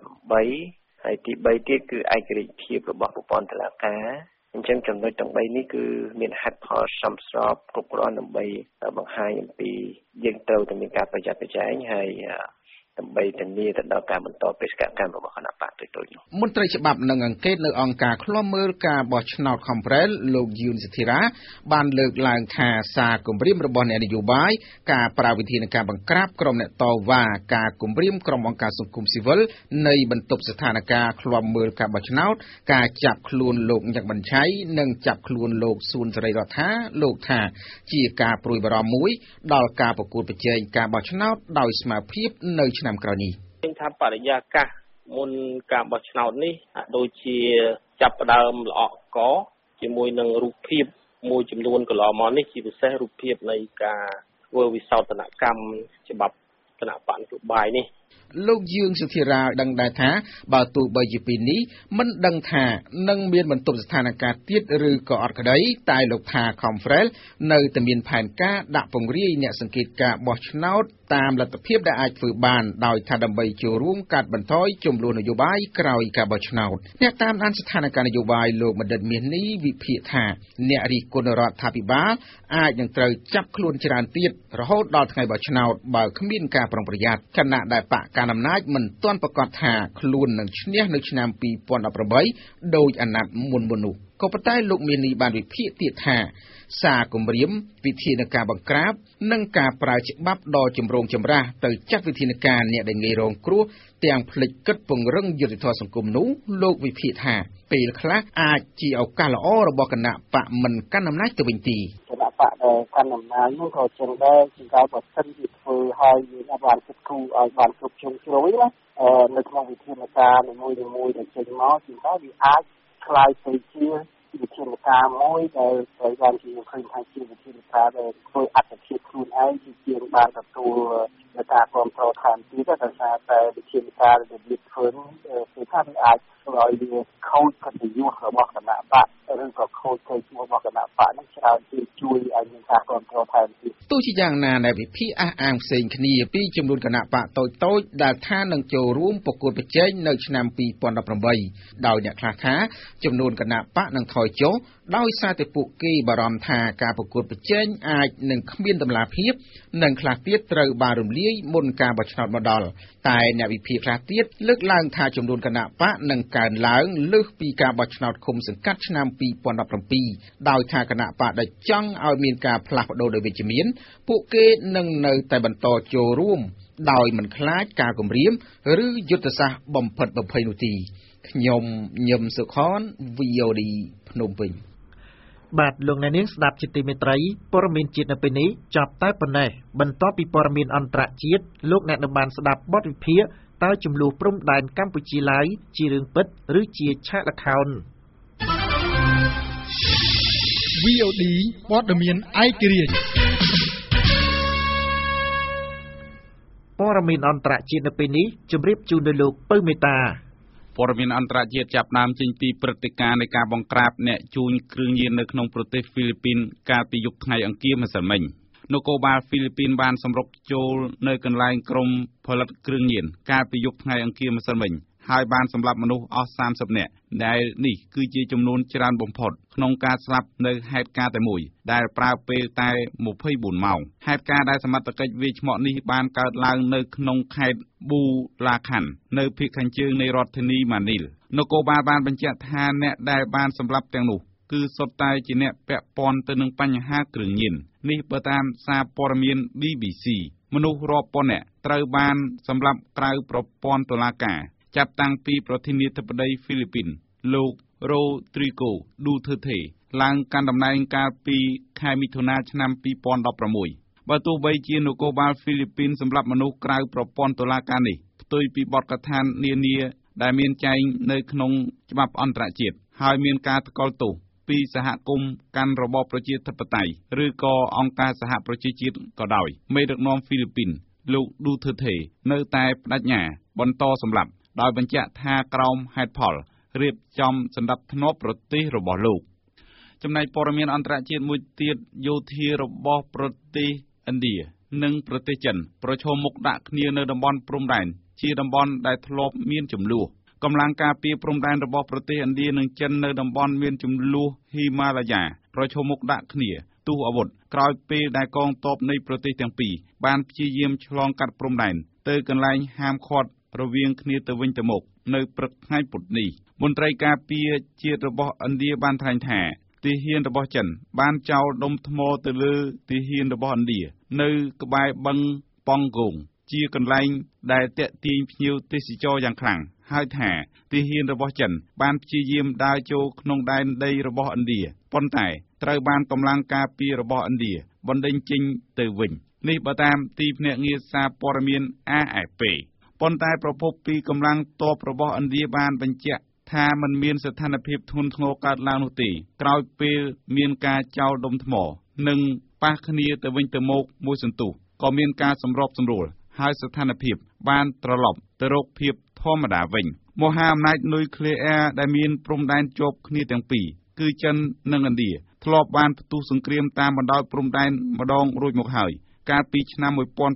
2018ហើយទី3ទៀតគឺឯករាជ្យភាពរបស់ប្រព័ន្ធតុលាការអញ្ចឹងចំណុចទាំង3នេះគឺមានហេតុផលសមស្របគ្រប់គ្រាន់ដើម្បីបង្ហាញអំពីយើងត្រូវតែមានការប្រយ័ត្នប្រយែងហើយដើម្បីធានាទៅដល់ការបន្តបេសកកម្មរបស់គណៈបកតូចៗនោះមន្ត្រីច្បាប់និងអង្កេតនៅអង្គការឃ្លាំមើលការបោះឆ្នោតខំប្រែលលោកយូនសិទ្ធិរាបានលើកឡើងថាសារគម្រាមរបស់អ្នកនយោបាយការប្រើវិធានការបង្ក្រាបក្រុមអ្នកតវ៉ាការគម្រាមក្រុមអង្គការសង្គមស៊ីវិលនៃបន្ទប់ស្ថានភាពឃ្លាំមើលការបោះឆ្នោតការចាប់ខ្លួនលោកញឹកបញ្ឆៃនិងចាប់ខ្លួនលោកសួនសេរីរដ្ឋាលោកថាជាការព្រួយបារម្ភមួយដល់ការប្រកួតប្រជែងការបោះឆ្នោតដោយស្មារតីនៅឆ្នាំក្រោយនេះឃើញថាបរិយាកាសមុនការបោះឆ្នោតនេះដូចជាចាប់ផ្ដើមល្អក់កជាមួយនឹងរូបភាពមួយចំនួនកន្លងមកនេះជាពិសេសរូបភាពនៃការធ្វើវិសោធនកម្មច្បាប់គណៈបកនយោបាយនេះលោកយឿងសុធិរាដឹងដែរថាបើទោះបីជាពេលនេះមិនដឹងថានឹងមានបន្ទប់ស្ថានភាពទៀតឬក៏អត់ក្តីតែលោកថា Conference នៅតែមានផែនការដាក់ពង្រាយអ្នកសង្កេតការបោះឆ្នោតតាមលទ្ធភាពដែលអាចធ្វើបានដោយថាដើម្បីចូលរួមកាត់បន្ថយចំនួននយោបាយក្រោយការបោះឆ្នោតអ្នកតាមដានស្ថានភាពនយោបាយលោកបណ្ឌិតមាសនេះវិភាគថាអ្នករិះគន់រដ្ឋាភិបាលអាចនឹងត្រូវចាប់ខ្លួនច្រើនទៀតរហូតដល់ថ្ងៃបោះឆ្នោតបើគ្មានការប្រុងប្រយ័ត្នខណៈដែលបកកណ្ដាលអំណាចមិនទាន់ប្រកាសថាខ្លួននឹងឈ្នះនៅឆ្នាំ2018ដោយអាណត្តិមុននោះក៏ប៉ុន្តែលោកមាននេះបានវិភាគទៀតថាសារគម្រាមវិធានការបង្ក្រាបនិងការប្រើច្បាប់ដ៏ចម្រូងចម្រាសទៅចាត់វិធានការអ្នកដែលងាយរងគ្រោះទាំងផ្លិចគិតពង្រឹងយុត្តិធម៌សង្គមនោះលោកវិភាគថាពេលខ្លះអាចជាឱកាសល្អរបស់គណៈបកមិនកាន់អំណាចទៅវិញទីគណៈបកដែលកាន់អំណាចនោះក៏ចឹងដែរជាការបើសិនជាធ្វើឲ្យយើងបានគិតគូរឲ្យបានគ្រប់ជ្រុងជ្រោយណានៅក្នុងវិធានការនីមួយៗដែលចេញមកជាការវាអាចคล้ายទៅជាវិធានការមួយដែលត្រូវបានជាឃើញថាជាវិធានការដែលធ្វើអត្តភាពខ្លួនឯងជាបានទទួលការគ្រប់គ្រងថែមទៀតដោយសារតែវិធានការដែលវាធ្វើគឺថាវាអាចធ្វើឲ្យវាខូចកិត្តិយសរបស់គណៈបកឬក៏ខូចកិត្តិយសរបស់គណៈបកនេះច្រើនជាជួយឲ្យមានការគ្រប់គ្រងថែមទៀតទោះជាយ៉ាងណាដែលវិភាគអះអាងផ្សេងគ្នាពីចំនួនគណៈបកតូចៗដែលថានឹងចូលរួមប្រកួតប្រជែងនៅឆ្នាំ2018ដោយអ្នកខ្លះថាចំនួនគណៈបកនឹងថយចុះដោយសារតែពួកគេបារម្ភថាការប្រកួតប្រជែងអាចនឹងគ្មានតម្លាភាពនិងខ្លះទៀតត្រូវបានរំលាយមុនការបោះឆ្នោតមកដល់តែអ្នកវិភាគខ្លះទៀតលើកឡើងថាចំនួនគណៈបកនឹងកើនឡើងលើសពីការបោះឆ្នោតឃុំសង្កាត់ឆ្នាំ2017ដោយថាគណៈបកដែលចង់ឲ្យមានការផ្លាស់ប្ដូរដោយវិជ្ជមានពួកគេនឹងនៅតែបន្តចូលរួមដោយមិនខ្លាចការគំរាមឬយុទ្ធសាស្ត្របំផិតបំភ័យនោះទេខ្ញុំញឹមសុខន VOD ភ្នំពេញបាទលោកអ្នកនាងស្ដាប់ជាទីមេត្រីព័ត៌មានជាតិនៅពេលនេះចប់តែប៉ុណ្ណេះបន្ទាប់ពីព័ត៌មានអន្តរជាតិលោកអ្នកនឹងបានស្ដាប់បទវិភាគតើចំនួនព្រំដែនកម្ពុជាឡាវជារឿងពិតឬជាឆាកល្ខោន VOD ព័ត៌មានឯករាជ្យព័ត៌មានអន្តរជាតិនៅពេលនេះជម្រាបជូនដល់លោកពៅមេតាព័ត៌មានអន្តរជាតិចាប់ផ្ដើមចេញពីព្រឹត្តិការណ៍នៃការបង្ក្រាបអ្នកជួញគ្រឿងញៀននៅក្នុងប្រទេសហ្វីលីពីនកាលពីយប់ថ្ងៃអង្គារម្សិលមិញនគរបាលហ្វីលីពីនបានសម្រុកចូលនៅកន្លែងក្រុមផលិតគ្រឿងញៀនកាលពីយប់ថ្ងៃអង្គារម្សិលមិញហើយបានសម្លាប់មនុស្សអស់30នាក់ដែលនេះគឺជាចំនួនច្រើនបំផុតក្នុងការស្លាប់នៅហេតុការណ៍តែមួយដែលប្រើពេលតែ24ម៉ោងហេតុការណ៍ដែលសមត្ថកិច្ចវាយឆ្មក់នេះបានកើតឡើងនៅក្នុងខេត្តប៊ូឡាខាន់នៅភាគខាងជើងនៃរដ្ឋធានីម៉ានីលនគរបាលបានបញ្ជាក់ថាអ្នកដែលបានសម្លាប់ទាំងនោះគឺសុទ្ធតែជាអ្នកពាក់ព័ន្ធទៅនឹងបញ្ហាគ្រឿងញៀននេះបើតាមសារព័ត៌មាន BBC មនុស្សរាប់ពាន់នាក់ត្រូវបានសម្លាប់ក្រៅប្រព័ន្ធតុលាការចាប់តាំងពីប្រធានាធិបតីហ្វីលីពីនលោក Rodrigo Duterte ឡើងកាន់តំណែងកាលពីខែមិថុនាឆ្នាំ2016បើទោះបីជានគរបាលហ្វីលីពីនសម្លាប់មនុស្សក្រៅប្រព័ន្ធតុលាការនេះផ្ទុយពីបទកថានានាដែលមានចែងនៅក្នុងច្បាប់អន្តរជាតិហើយមានការថ្កោលទោសពីសហគមន៍កាន់របបប្រជាធិបតេយ្យឬក៏អង្គការសហប្រជាជាតិក៏ដោយមេដឹកនាំហ្វីលីពីនលោក Duterte នៅតែបដិញ្ញាបន្តសម្លាប់ដោយបញ្ជាក់ថាក្រោមហេតុផលរៀបចំសណ្ដាប់ធ្នាប់ប្រទេសរបស់លោកចំណែកព័ត៌មានអន្តរជាតិមួយទៀតយោធារបស់ប្រទេសឥណ្ឌានិងប្រទេសចិនប្រឈមមុខដាក់គ្នានៅតំបន់ព្រំដែនជាតំបន់ដែលធ្លាប់មានជម្លោះកម្លាំងការពារព្រំដែនរបស់ប្រទេសឥណ្ឌានិងចិននៅតំបន់មានជម្លោះហ៊ីម៉ាឡាយ៉ាប្រឈមមុខដាក់គ្នាទោះអាវុធក្រោយពេលដែលកងទ័ពនៃប្រទេសទាំងពីរបានព្យាយាមឆ្លងកាត់ព្រំដែនទៅកន្លែងហាមឃាត់រវាងគ្នាទៅវិញទៅមកនៅព្រឹកថ្ងៃពុធនេះមន្ត្រីការពារជាតិរបស់ឥណ្ឌាបានថ្លែងថាទាហានរបស់ចិនបានចោលដុំថ្មទៅលើទាហានរបស់ឥណ្ឌានៅក្បែរបឹងប៉ង់ហ្គោងជាកន្លែងដែលទាក់ទាញភ្ញៀវទេសចរយ៉ាងខ្លាំងហើយថាទាហានរបស់ចិនបានព្យាយាមដើរចូលក្នុងដែនដីរបស់ឥណ្ឌាប៉ុន្តែត្រូវបានកម្លាំងការពាររបស់ឥណ្ឌាបណ្តេញចេញទៅវិញនេះបើតាមទីភ្នាក់ងារសារព័ត៌មាន AFP ប៉ុន្តែប្រពន្ធពីកម្លាំងទ័ពរបស់ឥណ្ឌាបានបញ្ជាក់ថាมันមានស្ថានភាពធ្ងន់ធ្ងរកើតឡើងនោះទេក្រោយពេលមានការចោលដុំថ្មនិងប៉ះគ្នាទៅវិញទៅមកមួយសន្ទុះក៏មានការសម្របសម្រួលហើយស្ថានភាពបានត្រឡប់ទៅរកភាពធម្មតាវិញមហាអំណាចនុយក្លេអ៊ែរដែលមានព្រំដែនជាប់គ្នាទាំងពីរគឺចិននិងឥណ្ឌាធ្លាប់បានផ្ទុះសង្គ្រាមតាមបណ្ដោយព្រំដែនម្ដងរួចមកហើយកាលពីឆ្នាំ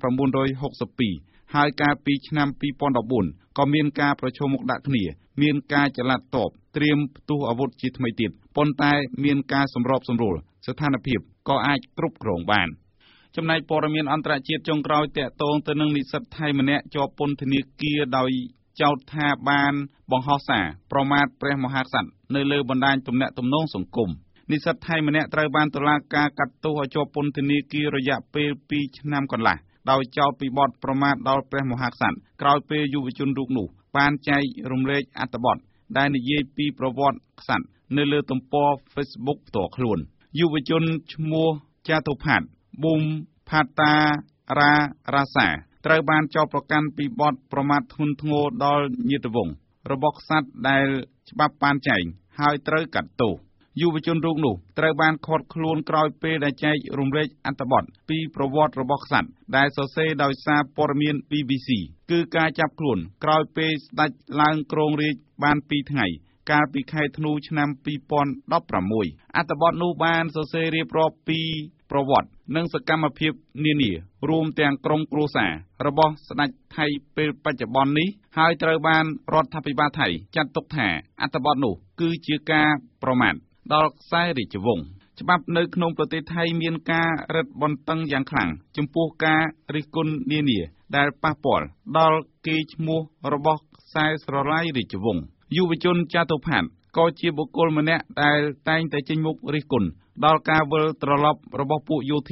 1962ហើយកាលពីឆ្នាំ2014ក៏មានការប្រឈមមុខដាក់គ្នាមានការចល័តតបត្រៀមផ្ទុះអាវុធជាថ្មីទៀតប៉ុន្តែមានការសម្របសម្រួលស្ថានភាពក៏អាចគ្រប់គ្រងបានចំណែកព័ត៌មានអន្តរជាតិចុងក្រោយតាក់ទងទៅនឹងនិស្សិតថៃម្នាក់ជាប់ពន្ធនាគារដោយចោទថាបានបង្ហោះសារប្រមាថព្រះមហាក្សត្រនៅលើបណ្ដាញទំនាក់ទំនងសង្គមនិស្សិតថៃម្នាក់ត្រូវបានតុលាការកាត់ទោសឲ្យជាប់ពន្ធនាគាររយៈពេល2ឆ្នាំកន្លះដោយចោទពីបទប្រមាថដល់ព្រះមហាក្សត្រក្រោយពេលយុវជនរូបនោះបានចែករំលែកអត្ថបទដែលនិយាយពីប្រវត្តិក្សត្រនៅលើទំព័រ Facebook ផ្ទាល់ខ្លួនយុវជនឈ្មោះចាតុផាតប៊ុំផាតារ៉ារ៉ាសាត្រូវបានចោទប្រកាន់ពីបទប្រមាថធ្ងន់ធ្ងរដល់ញាតិវង្សរបស់ក្សត្រដែលច្បាប់បានចែងហើយត្រូវកាត់ទោសយុវជនរូបនោះត្រូវបានឃាត់ខ្លួនក្រោយពេលដែលចែករំលែកអត្ថបទពីប្រវត្តិរបស់ក្សត្រដែលសរសេរដោយសារព័ត៌មាន BBC គឺការចាប់ខ្លួនក្រោយពេលស្ដេចឡើងគ្រងរាជ្យបាន2ថ្ងៃកាលពីខែធ្នូឆ្នាំ2016អត្ថបទនោះបានសរសេររៀបរាប់ពីប្រវត្តិនិងសកម្មភាពនានារួមទាំងក្រុមគ្រួសាររបស់ស្ដេចថៃពេលបច្ចុប្បន្ននេះហើយត្រូវបានរដ្ឋាភិបាលថៃចាត់ទុកថាអត្ថបទនោះគឺជាការប្រមាថដល់ខ្សែរាជវង្សច្បាប់នៅក្នុងប្រទេសថៃមានការរឹតបន្តឹងយ៉ាងខ្លាំងចំពោះការរិះគន់នានាដែលប៉ះពាល់ដល់កេរ្តិ៍ឈ្មោះរបស់ខ្សែស្រឡាយរាជវង្សយុវជនចាតុផាតក៏ជាបុគ្គលម្នាក់ដែលតែងតែចេញមុខរិះគន់ដល់ការវិលត្រឡប់របស់ពួកយោធា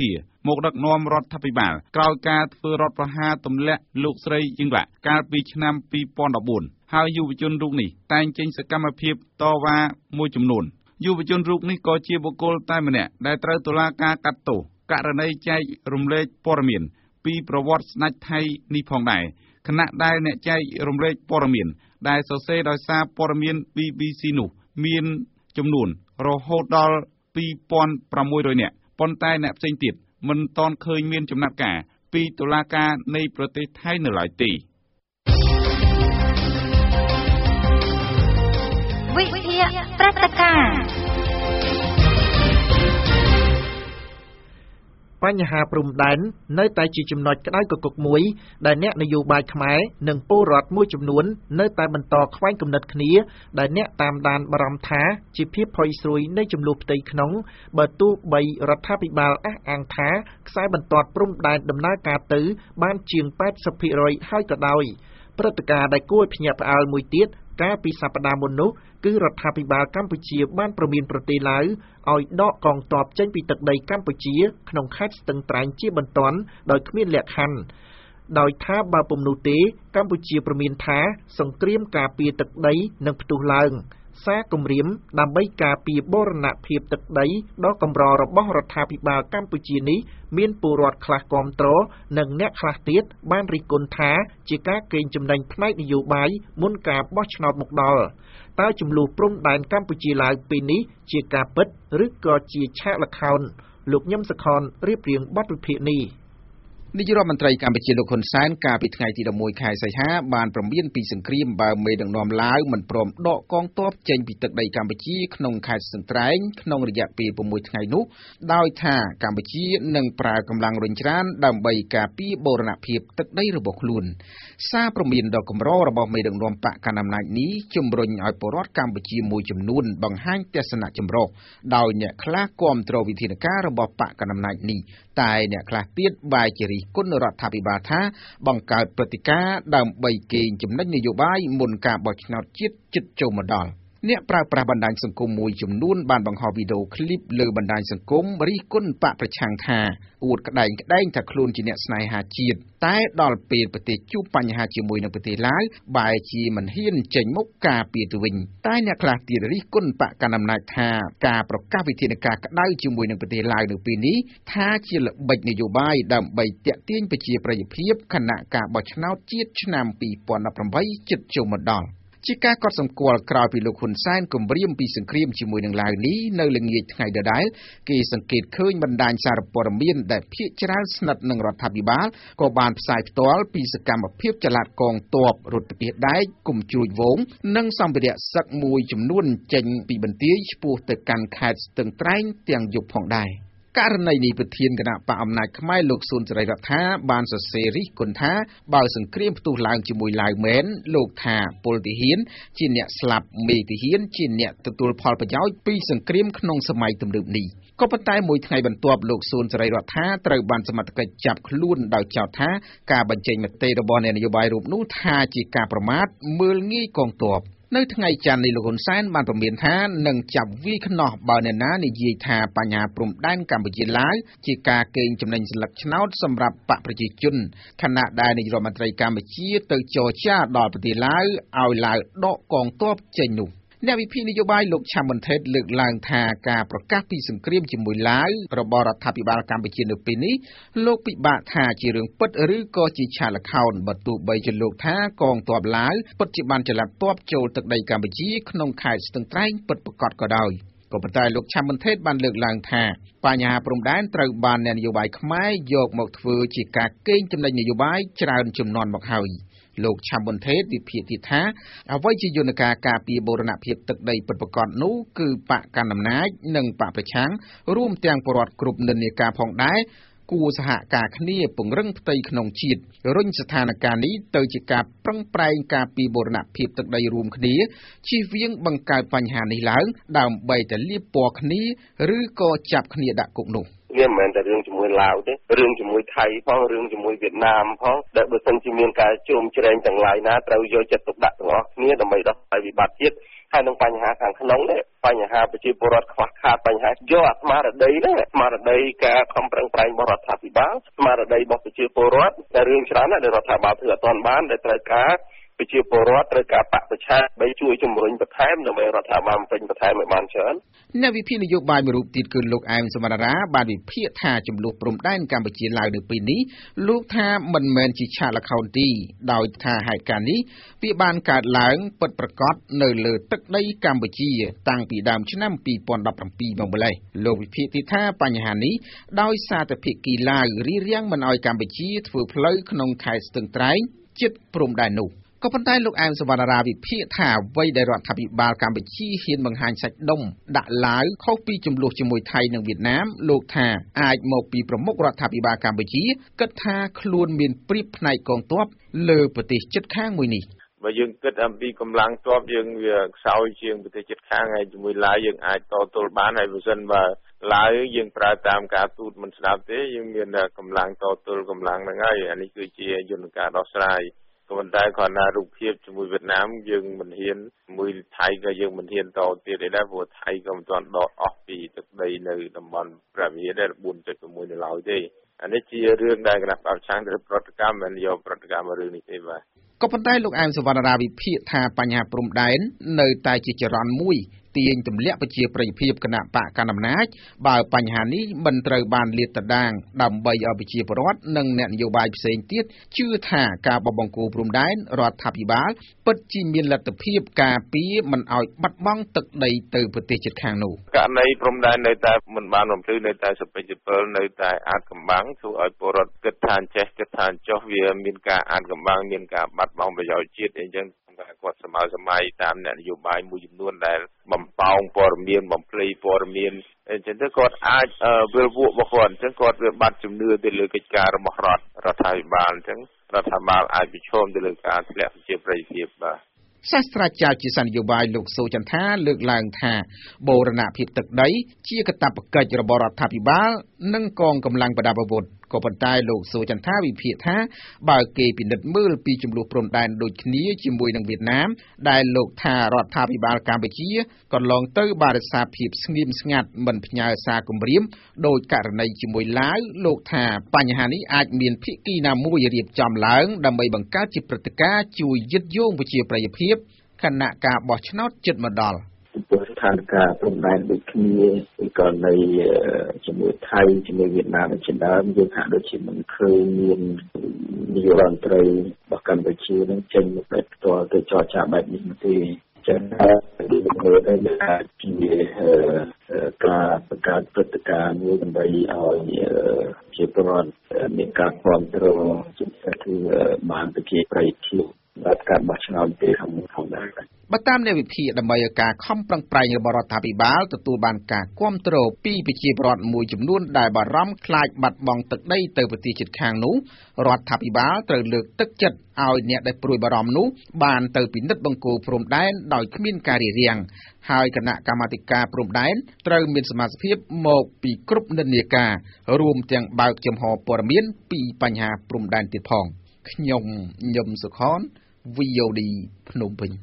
មកដឹកនាំរដ្ឋាភិបាលក្រោយការធ្វើរដ្ឋប្រហារទម្លាក់លោកស្រីយឹងឡាក់កាលពីឆ្នាំ2014ហើយយុវជនរូបនេះតែងចេញសកម្មភាពតវ៉ាមួយចំនួនយុវជនរូបនេះក៏ជាបុគ្គលតែម្នាក់ដែលត្រូវតុលាការកាត់ទោសករណីចែករំលែកព័ត៌មានពីប្រវត្តិស្ដេចថៃនេះផងដែរខណៈដែលអ្នកចែករំលែកព័ត៌មានដែលសរសេរដោយសារព័ត៌មាន BBC នោះមានចំនួនរហូតដល់ 2,600 នាក់ប៉ុន្តែអ្នកផ្សេងទៀតមិនទាន់ឃើញមានចំណាត់ការពីតុលាការនៃប្រទេសថៃនៅឡើយទេវិទ្យាព្រឹត្តិការណ៍បញ្ហាព្រំដែននៅតែជាចំណុចក្តៅគគុកមួយដែលអ្នកនយោបាយខ្មែរនិងពលរដ្ឋមួយចំនួននៅតែបន្តខ្វែងគំនិតគ្នាដែលអ្នកតាមដានបារម្ភថាជាភាពផុយស្រួយនៃចំនួនផ្ទៃក្នុងបើទោះបីរដ្ឋាភិបាលអះអាងថាខ្សែបន្ទាត់ព្រំដែនដំណើរការទៅបានជាង 80% ហើយក៏ដោយព្រឹត្តិការណ៍ដែលគួរឲ្យភ្ញាក់ផ្អើលមួយទៀតកាលពីសប្តាហ៍មុននោះគឺរដ្ឋាភិបាលកម្ពុជាបានប្រមានប្រទេសឡាវឲ្យដកកងទ័ពចេញពីទឹកដីកម្ពុជាក្នុងខេត្តស្ទឹងត្រែងជាបន្ទាន់ដោយគ្មានលក្ខខណ្ឌដោយថាបើពុំនោះទេកម្ពុជាប្រមានថាសង្គ្រាមការពារទឹកដីនឹងផ្ទុះឡើងសារគម្រាមដើម្បីការពារបូរណភាពទឹកដីដ៏កម្ររបស់រដ្ឋាភិបាលកម្ពុជានេះមានពលរដ្ឋខ្លះគាំទ្រនិងអ្នកខ្លះទៀតបានរិះគន់ថាជាការកេងចំណេញផ្នែកនយោបាយមុនការបោះឆ្នោតមកដល់តើចំនួនព្រំដែនកម្ពុជាឡាវពេលនេះជាការពិតឬក៏ជាឆាកល្ខោនលោកញឹមសខនរៀបរៀងបទវិភាគនេះនាយករដ្ឋមន្ត្រីកម្ពុជាលោកហ៊ុនសែនកាលពីថ្ងៃទី11ខែសីហាបានព្រមានពីសង្គ្រាមបើមេដឹកនាំឡាវមិនព្រមដកកងទ័ពចេញពីទឹកដីកម្ពុជាក្នុងខេត្តស្ទឹងត្រែងក្នុងរយៈពេល6ថ្ងៃនោះដោយថាកម្ពុជានឹងប្រើកម្លាំងរុញច្រានដើម្បីការពារបូរណភាពទឹកដីរបស់ខ្លួនសារព្រមានដ៏កម្ររបស់មេដឹកនាំបកកណ្ដាលអំណាចនេះជំរុញឲ្យពលរដ្ឋកម្ពុជាមួយចំនួនបង្ហាញទស្សនៈចម្រុះដោយអ្នកខ្លះគាំទ្រវិធានការរបស់បកកណ្ដាលអំណាចនេះតែអ្នកខ្លះទៀតបែរជារិះគន់រដ្ឋាភិបាលថាបង្កើតព្រឹត្តិការណ៍ដើម្បីកេងចំណេញនយោបាយមុនការបោះឆ្នោតជាតិជិតចូលមកដល់អ្នកប្រើប្រាស់បណ្ដាញសង្គមមួយចំនួនបានបង្ហោះវីដេអូឃ្លីបលើបណ្ដាញសង្គមរិះគន់បកប្រឆាំងថាអួតក្តែងថាខ្លួនជាអ្នកស្នេហាជាតិតែដល់ពេលប្រទេសជួបបញ្ហាជាមួយនឹងប្រទេសឡាវបែរជាមិនហ៊ានចេញមុខការពារទៅវិញតែអ្នកខ្លះទៀតរិះគន់បកកណ្ដាលអំណាចថាការប្រកាសវិធានការក្តៅជាមួយនឹងប្រទេសឡាវនៅពេលនេះថាជាល្បិចនយោបាយដើម្បីទាក់ទាញប្រជាប្រិយភាពគណៈការបោះឆ្នោតជាតិឆ្នាំ2018ជិតចូលមកដល់ជាការកត់សម្គាល់ក្រោយពីលោកហ៊ុនសែនគម្រាមពីសង្គ្រាមជាមួយនឹងឡាវនេះនៅល្ងាចថ្ងៃដដែលគេសង្កេតឃើញបណ្ដាញសារព័ត៌មានដែលភាគច្រើនស្និទ្ធនឹងរដ្ឋាភិបាលក៏បានផ្សាយផ្ទាល់ពីសកម្មភាពចល័តកងទ័ពរថពាសដែកគុំជ្រួចវងនិងសម្ភារៈសឹកមួយចំនួនចេញពីបន្ទាយឆ្ពោះទៅកាន់ខេត្តស្ទឹងត្រែងទាំងយប់ផងដែរករណីនេះប្រធានគណៈបកអំណាចខ្មែរលោកស៊ុនសេរីរដ្ឋាបានសរសេររិះគន់ថាបើសង្គ្រាមផ្ទុះឡើងជាមួយឡាវមែនលោកថាពលទាហានជាអ្នកស្លាប់មេទាហានជាអ្នកទទួលផលប្រយោជន៍ពីសង្គ្រាមក្នុងសម័យទំនើបនេះក៏ប៉ុន្តែមួយថ្ងៃបន្ទាប់លោកស៊ុនសេរីរដ្ឋាត្រូវបានសមត្ថកិច្ចចាប់ខ្លួនដោយចោទថាការបញ្ចេញមតិរបស់អ្នកនយោបាយរូបនោះថាជាការប្រមាថមើលងាយកងទ័ពនៅថ្ងៃច័ន្ទនេះលោកហ៊ុនសែនបានប្រមានថានឹងចាប់វាយខ្នោះបើអ្នកណានិយាយថាបញ្ហាព្រំដែនកម្ពុជាឡាវជាការកេងចំណេញស្លឹកឆ្នោតសម្រាប់បកប្រជាជនខណៈដែលនាយករដ្ឋមន្ត្រីកម្ពុជាទៅចរចាដល់ប្រទេសឡាវឲ្យឡាវដកកងទ័ពចេញនោះអ្នកវិភាគនយោបាយលោកឆាំប៊ុនថេតលើកឡើងថាការប្រកាសពីសង្គ្រាមជាមួយឡាវរបស់រដ្ឋាភិបាលកម្ពុជានៅពេលនេះលោកពិបាកថាជារឿងពិតឬក៏ជាឆាកល្ខោនបើទោះបីជាលោកថាកងទ័ពឡាវពិតជាបានចល័តទ័ពចូលទឹកដីកម្ពុជាក្នុងខេត្តស្ទឹងត្រែងពិតប្រាកដក៏ដោយក៏ប៉ុន្តែលោកឆាំប៊ុនថេតបានលើកឡើងថាបញ្ហាព្រំដែនត្រូវបានអ្នកនយោបាយខ្មែរយកមកធ្វើជាការកេងចំណេញនយោបាយច្រើនជំនាន់មកហើយលោកឆាំប៊ុនថេតវិភាគទៀតថាអ្វីជាយន្តការការពារបូរណភាពទឹកដីពិតប្រាកដនោះគឺបកកណ្ដាលអំណាចនិងបកប្រឆាំងរួមទាំងពលរដ្ឋគ្រប់និន្នាការផងដែរគួរសហការគ្នាពង្រឹងផ្ទៃក្នុងជាតិរុញស្ថានភាពនេះទៅជាការប្រឹងប្រែងការពារបូរណភាពទឹកដីរួមគ្នាជៀសវាងបង្កើតបញ្ហានេះឡើងដើម្បីតែលាបពណ៌គ្នាឬក៏ចាប់គ្នាដាក់គុកនោះវាមិនមែនតែរឿងជាមួយឡាវទេរឿងជាមួយថៃផងរឿងជាមួយវៀតណាមផងដែលបើសិនជាមានការជ្រុំជ្រែងទាំងឡាយណាត្រូវយកចិត្តទុកដាក់ទាំងអស់គ្នាដើម្បីដោះស្រាយវិបត្តិជាតិហើយនឹងបញ្ហាខាងក្នុងនេះបញ្ហាប្រជាពលរដ្ឋខ្វះខាតបញ្ហាយកអាស្មារតីហ្នឹងស្មារតីការខំប្រឹងប្រែងរបស់រដ្ឋាភិបាលស្មារតីរបស់ប្រជាពលរដ្ឋតែរឿងច្រើនណាស់ដែលរដ្ឋាភិបាលធ្វើអត់ទាន់បានដែលត្រូវការប្រជាពលរដ្ឋត្រូវការបកប្រឆាំងដើម្បីជួយជំរុញបន្ថែមដើម្បីរដ្ឋាភិបាលពេញបន្ថែមឲ្យបានច្រើនអ្នកវិភាគនយោបាយមួយរូបទៀតគឺលោកអែមសមរាបានវិភាគថាចំនួនព្រំដែនកម្ពុជាឡាវនៅពេលនេះលោកថាមិនមែនជាឆាកល្ខោនទីដោយថាហេតុការណ៍នេះវាបានកើតឡើងពិតប្រាកដនៅលើទឹកដីកម្ពុជាតាំងពីដើមឆ្នាំ2017មកម្ល៉េះលោកវិភាគទៀតថាបញ្ហានេះដោយសារតែភាគីឡាវរៀបរៀងមិនឲ្យកម្ពុជាធ្វើផ្លូវក្នុងខេត្តស្ទឹងត្រែងជិតព្រំដែននោះក៏ប៉ុន្តែលោកអែមសវណ្ណរាវិភាគថាអ្វីដែលរដ្ឋាភិបាលកម្ពុជាហ៊ានបង្ហាញសាច់ដុំដាក់ឡាវខុសពីចំនួនជាមួយថៃនិងវៀតណាមលោកថាអាចមកពីប្រមុខរដ្ឋាភិបាលកម្ពុជាគិតថាខ្លួនមានព្រៀបផ្នែកកងទ័ពលើប្រទេសជិតខាងមួយនេះបើយើងគិតអំពីកម្លាំងទ័ពយើងវាខ្សោយជាងប្រទេសជិតខាងហើយជាមួយឡាវយើងអាចតទល់បានហើយបើសិនបើឡាវយើងប្រើតាមការទូតមិនស្ដាប់ទេយើងមានកម្លាំងតទល់កម្លាំងហ្នឹងហើយអានេះគឺជាយន្តការដោះស្រាយក៏ប៉ុន្តែគ្រាន់តែរូបភាពជាមួយវៀតណាមយើងមិនហ៊ានជាមួយថៃក៏យើងមិនហ៊ានតទៀតទេដែរព្រោះថៃក៏មិនទាន់ដកអស់ពីទឹកដីនៅតំបន់ព្រះវិហារដែរ 4.6 នៅឡើយទេអានេះជារឿងដែលគណៈបព្វឆាំងទៅប្រតិកម្មមិនយកប្រតិកម្មរឿងនេះទេបាទក៏ប៉ុន្តែលោកអែមសវណ្ណរាវិភាគថាបញ្ហាព្រំដែននៅតែជាចរន្តមួយទាញទម្លាក់ប្រជាប្រិយភាពគណៈបកកណ្ដាលអំណាចបើបញ្ហានេះមិនត្រូវបានលាតត្រដាងដើម្បីឲ្យប្រជាពលរដ្ឋនិងអ្នកនយោបាយផ្សេងទៀតជឿថាការបបង្គោលព្រំដែនរដ្ឋាភិបាលពិតជាមានលទ្ធភាពការពារមិនឲ្យបាត់បង់ទឹកដីទៅប្រទេសជិតខាងនោះករណីព្រំដែននៅតែមិនបានបំភ្លឺនៅតែសពេចពលនៅតែអាចកំបាំងធ្វើឲ្យពលរដ្ឋគិតថាចេះគិតថាចុះវាមានការអាចកំបាំងមានការបាត់បង់ប្រយោជន៍ជាតិអីចឹងគាត់សម័យតាមអ្នកនយោបាយមួយចំនួនដែលបំផោងព័ត៌មានបំភ្លៃព័ត៌មានអញ្ចឹងទៅគាត់អាចវិលវក់របស់គាត់អញ្ចឹងគាត់វាបាត់ជំនឿទៅលើកិច្ចការរបស់រដ្ឋាភិបាលអញ្ចឹងរដ្ឋាភិបាលអាចប្រឈមទៅលើការធ្លាក់ប្រជាប្រិយភាពបាទសាស្ត្រាចារ្យជាសន្និយោបាយលោកសូចន្ទាលើកឡើងថាបូរណភាពទឹកដីជាកាតព្វកិច្ចរបស់រដ្ឋាភិបាលនិងកងកម្លាំងប្រដាប់អាវុធក៏ប៉ុន្តែលោកសូចន្ទាវិភាគថាបើគេពិនិត្យមើលពីចំនួនព្រំដែនដូចគ្នាជាមួយនឹងវៀតណាមដែលលោកថារដ្ឋាភិបាលកម្ពុជាកន្លងទៅបានរក្សាភាពស្ងៀមស្ងាត់មិនផ្ញើសារគំរាមដោយករណីជាមួយឡាវលោកថាបញ្ហានេះអាចមានភាគីណាមួយរៀបចំឡើងដើម្បីបង្កើតជាព្រឹត្តិការណ៍ជួយយឹតយោងប្រជាប្រិយភាពគណៈការបោះឆ្នោតជិតមកដល់ស្ថានភាពព្រំដែនដូចគ្នាពីករណីជាមួយថៃជាមួយវៀតណាមជាដើមយើងហាក់ដូចជាមិនឃើញមាននាយករដ្ឋមន្ត្រីរបស់កម្ពុជានឹងចេញមកផ្ទាល់ទៅចរចាបែបនេះទេចឹងហើយមើលទៅអាចជាការបង្កើតព្រឹត្តិការណ៍មួយដើម្បីឲ្យជាប្រវត្តិមានការគ្រប់គ្រងជាពិសេសគឺបានប្រជាប្រិយភាពដល់ការបោះឆ្នោតពេលខាងមុខផងដែរបើតាមអ្នកវិភាគដើម្បីឲ្យការខំប្រឹងប្រែងរបស់រដ្ឋាភិបាលទទួលបានការគាំទ្រពីប្រជាពលរដ្ឋមួយចំនួនដែលបារម្ភខ្លាចបាត់បង់ទឹកដីទៅប្រទេសជិតខាងនោះរដ្ឋាភិបាលត្រូវលើកទឹកចិត្តឲ្យអ្នកដែលព្រួយបារម្ភនោះបានទៅពិនិត្យបង្គោលព្រំដែនដោយគ្មានការរារាំងហើយគណៈកម្មាធិការព្រំដែនត្រូវមានសមាជិកមកពីគ្រប់និន្នាការរួមទាំងបើកចំហព័ត៌មានពីបញ្ហាព្រំដែនទៀតផងខ្ញុំញឹមសុខន VOD ភ្នំពេញ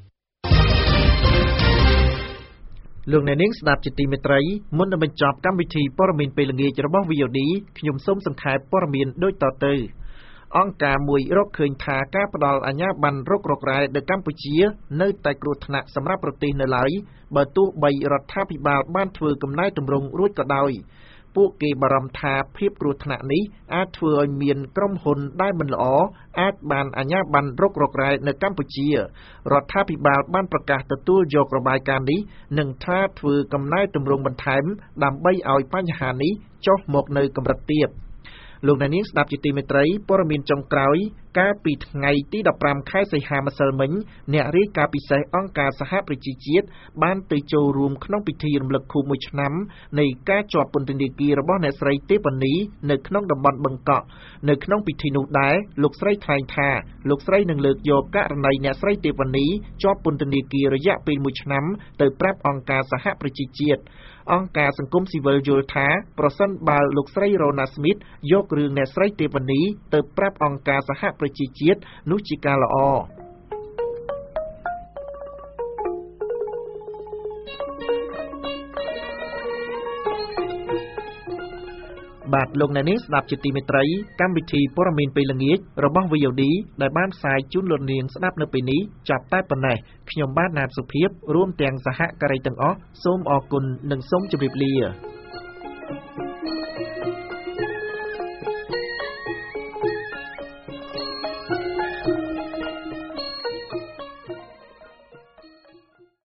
លោកអ្នកនាងស្ដាប់ជាទីមេត្រីមុននឹងបញ្ចប់កម្មវិធីព័ត៌មានពេលល្ងាចរបស់ VOD ខ្ញុំសូមសង្ខេបព័ត៌មានដូចតទៅអង្គការមួយរកឃើញថាការផ្ដល់អាជ្ញាប័ណ្ណរុករករ៉ែនៅកម្ពុជានៅតែគ្រោះថ្នាក់សម្រាប់ប្រទេសនៅឡើយបើទោះបីរដ្ឋាភិបាលបានធ្វើកំណែទម្រង់រួចក៏ដោយពួកគេបារម្ភថាភាពគ្រោះថ្នាក់នេះអាចធ្វើឲ្យមានក្រុមហ៊ុនដែលមិនល្អអាចបានអាជ្ញាប័ណ្ណរុករករ៉ែនៅកម្ពុជារដ្ឋាភិបាលបានប្រកាសទទួលយករបាយការណ៍នេះនិងថាធ្វើកំណែទម្រង់បន្ថែមដើម្បីឲ្យបញ្ហានេះចុះមកនៅកម្រិតទាបលោកអ្នកនាងស្ដាប់ជាទីមេត្រីព័ត៌មានចុងក្រោយកាលពីថ្ងៃទី15ខែសីហាម្សិលមិញអ្នករាយការណ៍ពិសេសអង្គការសហប្រជាជាតិបានទៅចូលរួមក្នុងពិធីរំលឹកខួប1ឆ្នាំនៃការជាប់ពន្ធនាគាររបស់អ្នកស្រីទេពនីនៅក្នុងតំបន់បឹងកក់នៅក្នុងពិធីនោះដែរលោកស្រីថ្លែងថាលោកស្រីនឹងលើកយកករណីអ្នកស្រីទេពនីជាប់ពន្ធនាគាររយៈពេល1ឆ្នាំទៅប្រាប់អង្គការសហប្រជាជាតិអង្គការសង្គមស៊ីវិលយល់ថាប្រសិនបើលោកស្រីរ៉ូណាស្មីតយករឿងអ្នកស្រីទេពនីទៅប្រាប់អង្គការសហប្រជាជាតិនោះជាការល្អបាទលោកអ្នកនាងស្ដាប់ជាទីមេត្រីកម្មវិធីព័ត៌មានពេលល្ងាចរបស់ VOD ដែលបានផ្សាយជូនលោកនាងស្ដាប់នៅពេលនេះចាប់តែប៉ុណ្ណេះខ្ញុំបាទណាតសុភាពរួមទាំងសហការីទាំងអស់សូមអរគុណនិងសូមជម្រាបលា